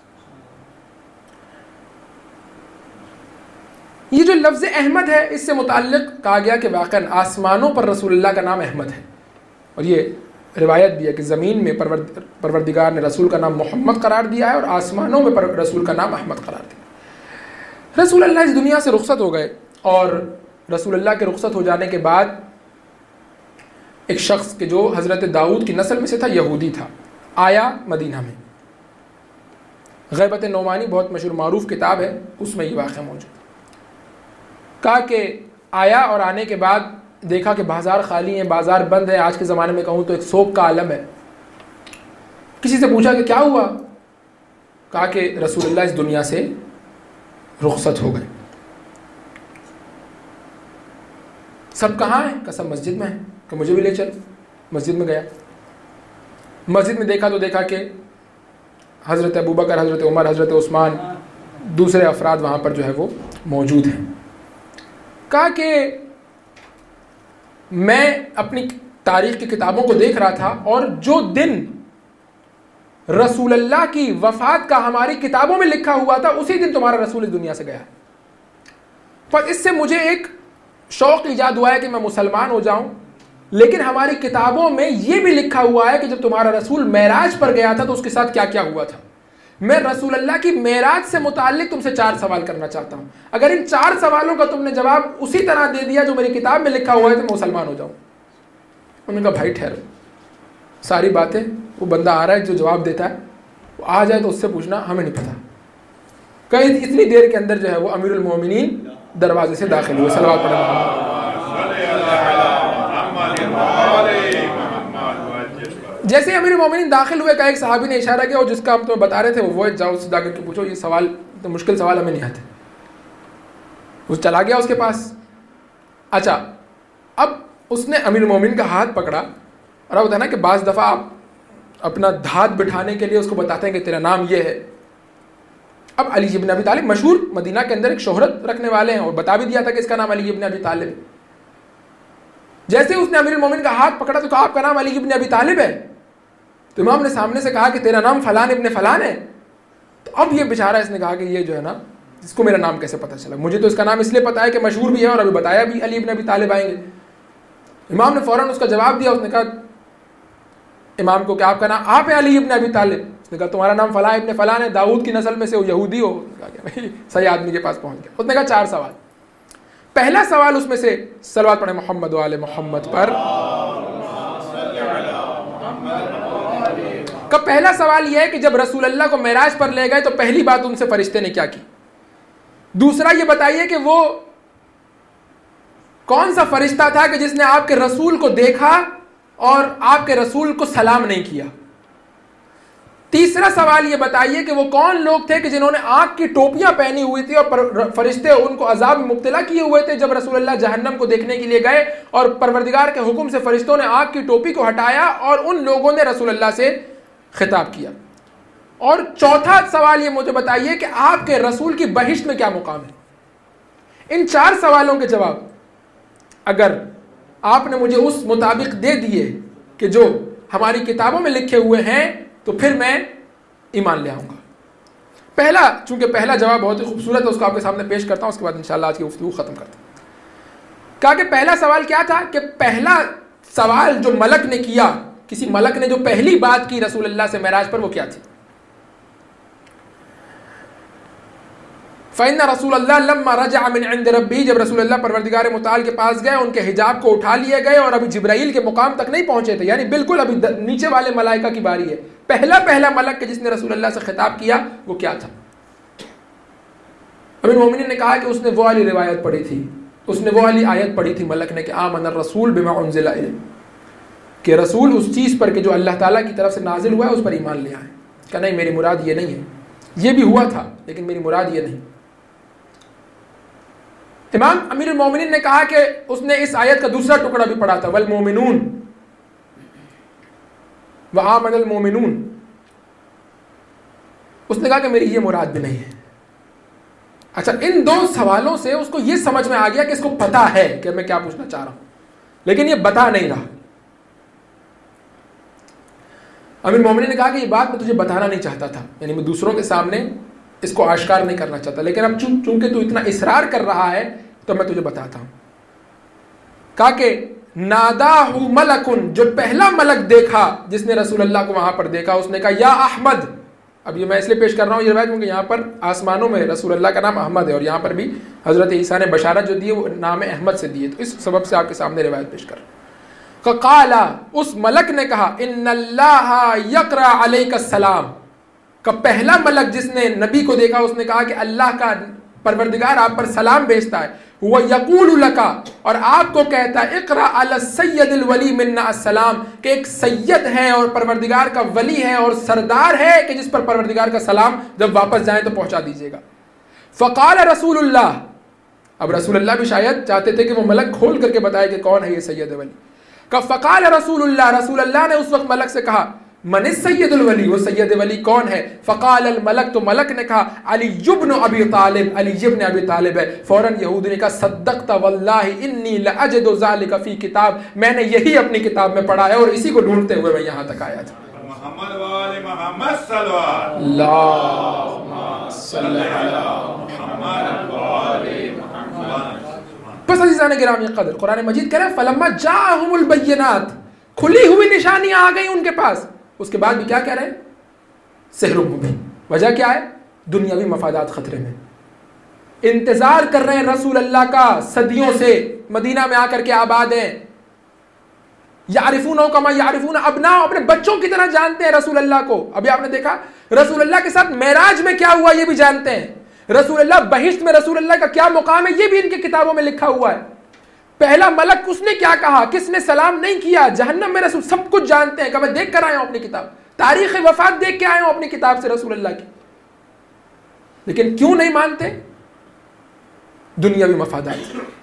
Speaker 2: ये जो लफ्ज़ अहमद है, इससे मुताल्लिक़ कहा गया कि वाक़अन आसमानों पर रसूलुल्लाह का नाम अहमद है। और ये रिवायत भी है कि ज़मीन में परवर परवरदिगार ने रसूल का नाम मोहम्मद करार दिया है और आसमानों में पर रसूल का नाम अहमद करार दिया। रसूलुल्लाह इस दुनिया से रुखसत हो गए और रसूलुल्लाह के रुखसत हो जाने के बाद एक शख्स के जो हज़रत दाऊद की नस्ल में से था, यहूदी था, आया मदीना में। गैबत नौमानी बहुत मशहूर मारूफ किताब है, उसमें ये वाक़या मौजूद। कहा कि आया और आने के बाद देखा कि बाज़ार खाली है, बाज़ार बंद है। आज के ज़माने में कहूँ तो एक सोग का आलम है। किसी से पूछा कि क्या हुआ? कहा कि रसूलुल्लाह इस दुनिया से रुखसत हो गए। सब कहाँ हैं? कहा सब मस्जिद में है। कि मुझे भी ले चल। मस्जिद में गया। मस्जिद में देखा तो देखा कि हज़रत अबू बकर, हज़रत उमर, हज़रत उस्मान, दूसरे अफराद वहाँ पर जो है वो मौजूद हैं। कहा कि मैं अपनी तारीख़ की किताबों को देख रहा था और जो दिन रसूलुल्लाह की वफ़ात का हमारी किताबों में लिखा हुआ था उसी दिन तुम्हारा रसूल इस दुनिया से गया। पर इससे मुझे एक शौक़ ईजाद हुआ है कि मैं मुसलमान हो जाऊं, लेकिन हमारी किताबों में यह भी लिखा हुआ है कि जब तुम्हारा रसूल मेराज पर गया था तो उसके साथ क्या क्या हुआ था। मैं रसूलुल्लाह की मेराज से मुताल्लिक तुमसे चार सवाल करना चाहता हूँ। अगर इन चार सवालों का तुमने जवाब उसी तरह दे दिया जो मेरी किताब में लिखा हुआ है तो मैं मुसलमान हो जाऊँ। उन्होंने कहा भाई ठहरो, सारी बातें वो बंदा आ रहा है जो जवाब देता है वो आ जाए तो उससे पूछना, हमें नहीं पता। कहीं इतनी देर के अंदर जो है वो अमीरुल मोमिनीन दरवाजे से दाखिल हुए। सलवात पढ़े। जैसे अमीरुल मोमिनीन दाखिल हुए, का एक सहाबी ने इशारा किया और जिसका हम तुम्हें बता रहे थे वो जाओ उससे जाकर के पूछो, ये सवाल तो मुश्किल सवाल हमें नहीं आते। वो चला गया उसके पास। अच्छा, अब उसने अमीरुल मोमिनीन का हाथ पकड़ा और अब होता है ना कि बाज़ दफ़ा आप अपना धात बिठाने के लिए उसको बताते हैं कि तेरा नाम ये है। अब अली इब्न अबी तालिब मशहूर मदीना के अंदर एक शोहरत रखने वाले हैं और बता भी दिया था कि इसका नाम अली इब्न अबी तालिब है। जैसे उसने अमीरुल मोमिनीन का हाथ पकड़ा तो कहा आपका नाम अली इब्न अबी तालिब है? तो इमाम ने सामने से कहा कि तेरा नाम फलान इब्न फलान है। तो अब ये बेचारा इसने कहा कि ये जो है ना, इसको मेरा नाम कैसे पता चला? मुझे तो इसका नाम इसलिए पता है कि मशहूर भी है और अभी बताया भी अली इब्न अबी तालिब आएंगे। इमाम ने फ़ौरन उसका जवाब दिया। उसने कहा इमाम को, क्या आपका नाम आप है अली इब्न अबी तालिब? उसने कहा तुम्हारा नाम फलां इब्न फलान है, दाऊद की नस्ल में से हो, यहूदी हो। भाई सही आदमी के पास पहुंच गया। उसने कहा चार सवाल। पहला सवाल उसमें से सलवात पढ़े मोहम्मद वाले मोहम्मद पर। का पहला सवाल यह है कि जब रसूलुल्लाह को मेराज पर ले गए तो पहली बात उनसे फरिश्ते ने क्या की? दूसरा ये बताइए कि वो कौन सा फरिश्ता था कि जिसने आपके रसूल को देखा और आपके रसूल को सलाम नहीं किया? तीसरा सवाल ये बताइए कि वो कौन लोग थे कि जिन्होंने आग की टोपियां पहनी हुई थी और फरिश्ते उनको अजाब में मुब्तला किए हुए थे जब रसूलुल्लाह जहन्नम को देखने के लिए गए और परवरदिगार के हुक्म से फरिश्तों ने आग की टोपी को हटाया और उन लोगों ने रसूलुल्लाह से खिताब किया। और चौथा सवाल ये मुझे बताइए कि आपके रसूल की बहिश्त में क्या मुकाम है? इन चार सवालों के जवाब अगर आपने मुझे उस मुताबिक दे दिए कि जो हमारी किताबों में लिखे हुए हैं तो फिर मैं ईमान ले आऊंगा। पहला, चूंकि पहला जवाब बहुत ही खूबसूरत है, उसको आपके सामने पेश करता हूं, उसके बाद इंशाल्लाह आज की गुफ्तगू खत्म करता हूं। कहा कि पहला सवाल क्या था कि पहला सवाल जो मलक ने किया, किसी मलक ने जो पहली बात की रसूलुल्लाह से मेराज पर, वो क्या थी? फ़इन्ना रसूलुल्लाह लम्मा रजअ मिन इंद रब्बी, जब रसूलुल्लाह परवरदिगार मुताल के पास गए उनके हिजाब को उठा लिए गए और अभी जिब्राइल के मुकाम तक नहीं पहुंचे थे, यानी बिल्कुल अभी नीचे वाले मलाइका की बारी है। पहला पहला मलक के जिसने रसूलुल्लाह से खिताब किया वो क्या था? अमीरुल मोमिनीन ने कहा कि उसने वो वाली रिवायत पढ़ी थी, उसने वो वाली आयत पढ़ी थी मलक ने कि आमन रसूल बिमा उनज़िला इलैहि, कि रसूल उस चीज़ पर कि जो अल्लाह ताला की तरफ से नाजिल हुआ है उस पर ईमान ले आए। क्या नहीं, मेरी मुराद ये नहीं है, ये भी हुआ था लेकिन मेरी मुराद ये नहीं। इमाम अमीरुल मोमिनीन ने कहा कि उसने इस आयत का दूसरा टुकड़ा भी पढ़ा था, वल मोमिनून व आमनल मोमिनून, उसने कहा कि मेरी ये मुराद भी नहीं है। अच्छा, इन दो सवालों से उसको ये समझ में आ गया कि इसको पता है कि मैं क्या पूछना चाह रहा हूं, लेकिन ये बता नहीं रहा। अमीर मोमिनीन ने कहा कि ये बात मैं तुझे बताना नहीं चाहता था, यानी मैं दूसरों के सामने इसको आश्कार नहीं करना चाहता, लेकिन अब चूं चूंकि तू इतना इसरार कर रहा है तो मैं तुझे बताता हूं। कहा कि नादाहु मलकुन, जो पहला मलक देखा जिसने रसूलुल्लाह को वहां पर देखा, उसने कहा या अहमद। अब ये मैं इसलिए पेश कर रहा हूँ ये रिवायत क्योंकि यहाँ पर आसमानों में रसूलुल्लाह का नाम अहमद है और यहाँ पर भी हजरत ईसा ने बशारत जो दी है वो नाम अहमद से दी है, तो इस सबब से आपके सामने रिवायत पेश कर रहा हूँ। क़ाला, उस मलक ने कहा इन्नल्लाहा यक़रा अलैका सलाम, का पहला मलक जिसने नबी को देखा उसने कहा कि अल्लाह का परवरदिगार आप पर सलाम भेजता है। हुआ यक़ूलु लका, और आपको कहता है इक़रा अला सय्यदिल वली मिन्ना अस्सलाम, कि एक सैयद है और परवरदिगार का वली है और सरदार है कि जिस पर परवरदिगार का सलाम जब वापस जाए तो पहुंचा दीजिएगा। फ़क़ाल रसूलुल्लाह, अब रसूलुल्लाह भी शायद चाहते थे कि वो मलक खोल करके बताए कि कौन है ये सैयद वली। का फ़क़ाल रसूलुल्लाह, रसूलुल्लाह ने उस वक्त मलक से कहा मन सैयदुल वली, वो सैयद वली कौन है। फ़क़ाल अल मलक, तो मलक ने कहा अली इब्न अबी तालिब, अली इब्न अबी तालिब है। फौरन यहूदी ने कहा सद्दक़्ता वल्लाहि इन्नी लअजिदु ज़ालिका फ़ी किताब, मैंने यही अपनी किताब में पढ़ा है और इसी को ढूंढते हुए मैं यहाँ तक आया था।
Speaker 3: मोहम्मद वाले मोहम्मद सल्लल्लाहु अलैहि वसल्लम।
Speaker 2: बस अज़ीज़ान गिरामी क़द्र, कुरान मजीद कह रहा है फलम्मा जाअहुमुल बय्यिनात, खुली हुई निशानियां आ गई उनके पास। उसके बाद भी क्या कह रहे हैं, सिहरुम मुबीन। वजह क्या है, दुनियावी मफादात खतरे में, इंतजार कर रहे हैं रसूल अल्लाह का सदियों से, मदीना में आकर के आबाद हैं। यारिफून कमा यारिफून अबनाओ, अपने बच्चों की तरह जानते हैं रसूल अल्लाह को। अभी आपने देखा रसूल अल्लाह के साथ मेराज में क्या हुआ ये भी जानते हैं। रसूल अल्लाह बहिश्त में रसूल अल्लाह का क्या मुकाम है ये भी इनकी किताबों में लिखा हुआ है। पहला मलक उसने क्या कहा, किसने सलाम नहीं किया, जहन्नम में रसूल, सब कुछ जानते हैं। मैं देख कर आया हूं अपनी किताब, तारीख वफात देख के आया हूं अपनी किताब से रसूल अल्लाह की, लेकिन क्यों नहीं मानते, दुनियावी मफादात,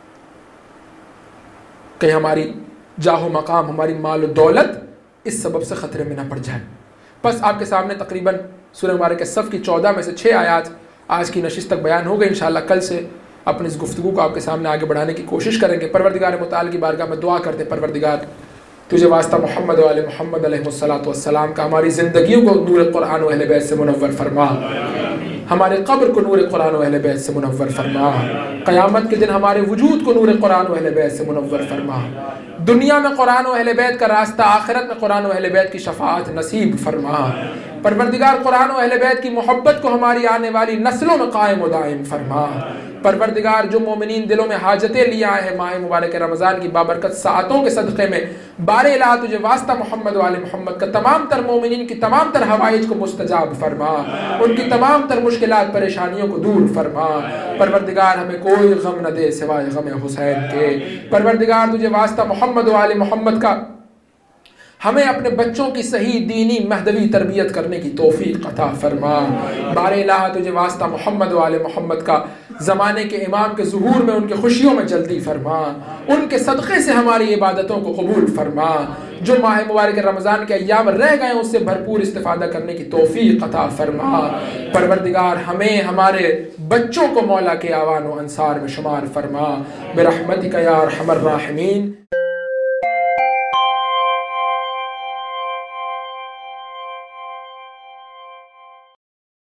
Speaker 2: कहीं हमारी जाहो मकाम, हमारी माल दौलत इस सबब से खतरे में ना पड़ जाए। बस आपके सामने तकरीबन सूरह मुबारक के सफ़ की चौदह में से छः आयात आज की नशिस्त तक बयान हो गई। इंशाअल्लाह कल से अपनी इस गुफ्तगू को आपके सामने आगे बढ़ाने की कोशिश करेंगे। परवरदिगार मुताल की बारगाह में दुआ करते, परवरदिगार तुझे वास्ता मोहम्मद वाले मोहम्मद अलैहिस्सलातु वस्सलाम का हमारी ज़िंदगियों को नूर कुरान व अहले बैत से मुनव्वर फरमा, हमारे कब्र को नूर कुरान व अहले बैत से मुनव्वर फरमा, क़यामत के दिन हमारे वजूद को नूर कुरान व अहले बैत से मुनव्वर फरमा, दुनिया में कुरान व अहले बैत का रास्ता, आखिरत में कुरान व अहले बैत की शफाअत नसीब फरमा। परवरदिगार कुरान व अहले बैत की मोहब्बत को हमारी आने वाली नस्लों में कायम व दायम फरमा। परवरदिगार जो मोमिनीन दिलों में हाजतें लिए आए हैं माह मुबारक रमज़ान की बाबरकत सातों के सदक़े में, बारे इलाहा तुझे वास्ता मोहम्मद वाले मोहम्मद का तमाम तर मोमिनीन की तमाम तर हवाइज को मुस्तजाब फरमा, उनकी तमाम तर मुश्किलात परेशानियों को दूर फरमा। परवरदिगार हमें कोई गम न दे सिवाय गम हुसैन के। परवरदिगार तुझे वास्ता मोहम्मद वाले मोहम्मद का हमें अपने बच्चों की सही दीनी महदवी तरबियत करने की तौफीक अता फरमा। बारे इलाहा तुझे वास्ता मोहम्मद वाले मोहम्मद का ज़माने के इमाम के ज़ुहूर में उनकी खुशियों में जल्दी फरमा, उनके सदक़े से हमारी इबादतों को कबूल फरमा। जो माह मुबारक रमज़ान के अय्याम रह गए उससे भरपूर इस्तिफ़ादा करने की तौफीक अता फरमा। परवरदिगार हमें हमारे बच्चों को मौला के आवान व अंसार में शुमार फरमा, बिरहमतिका या अरहमर राहिमीन।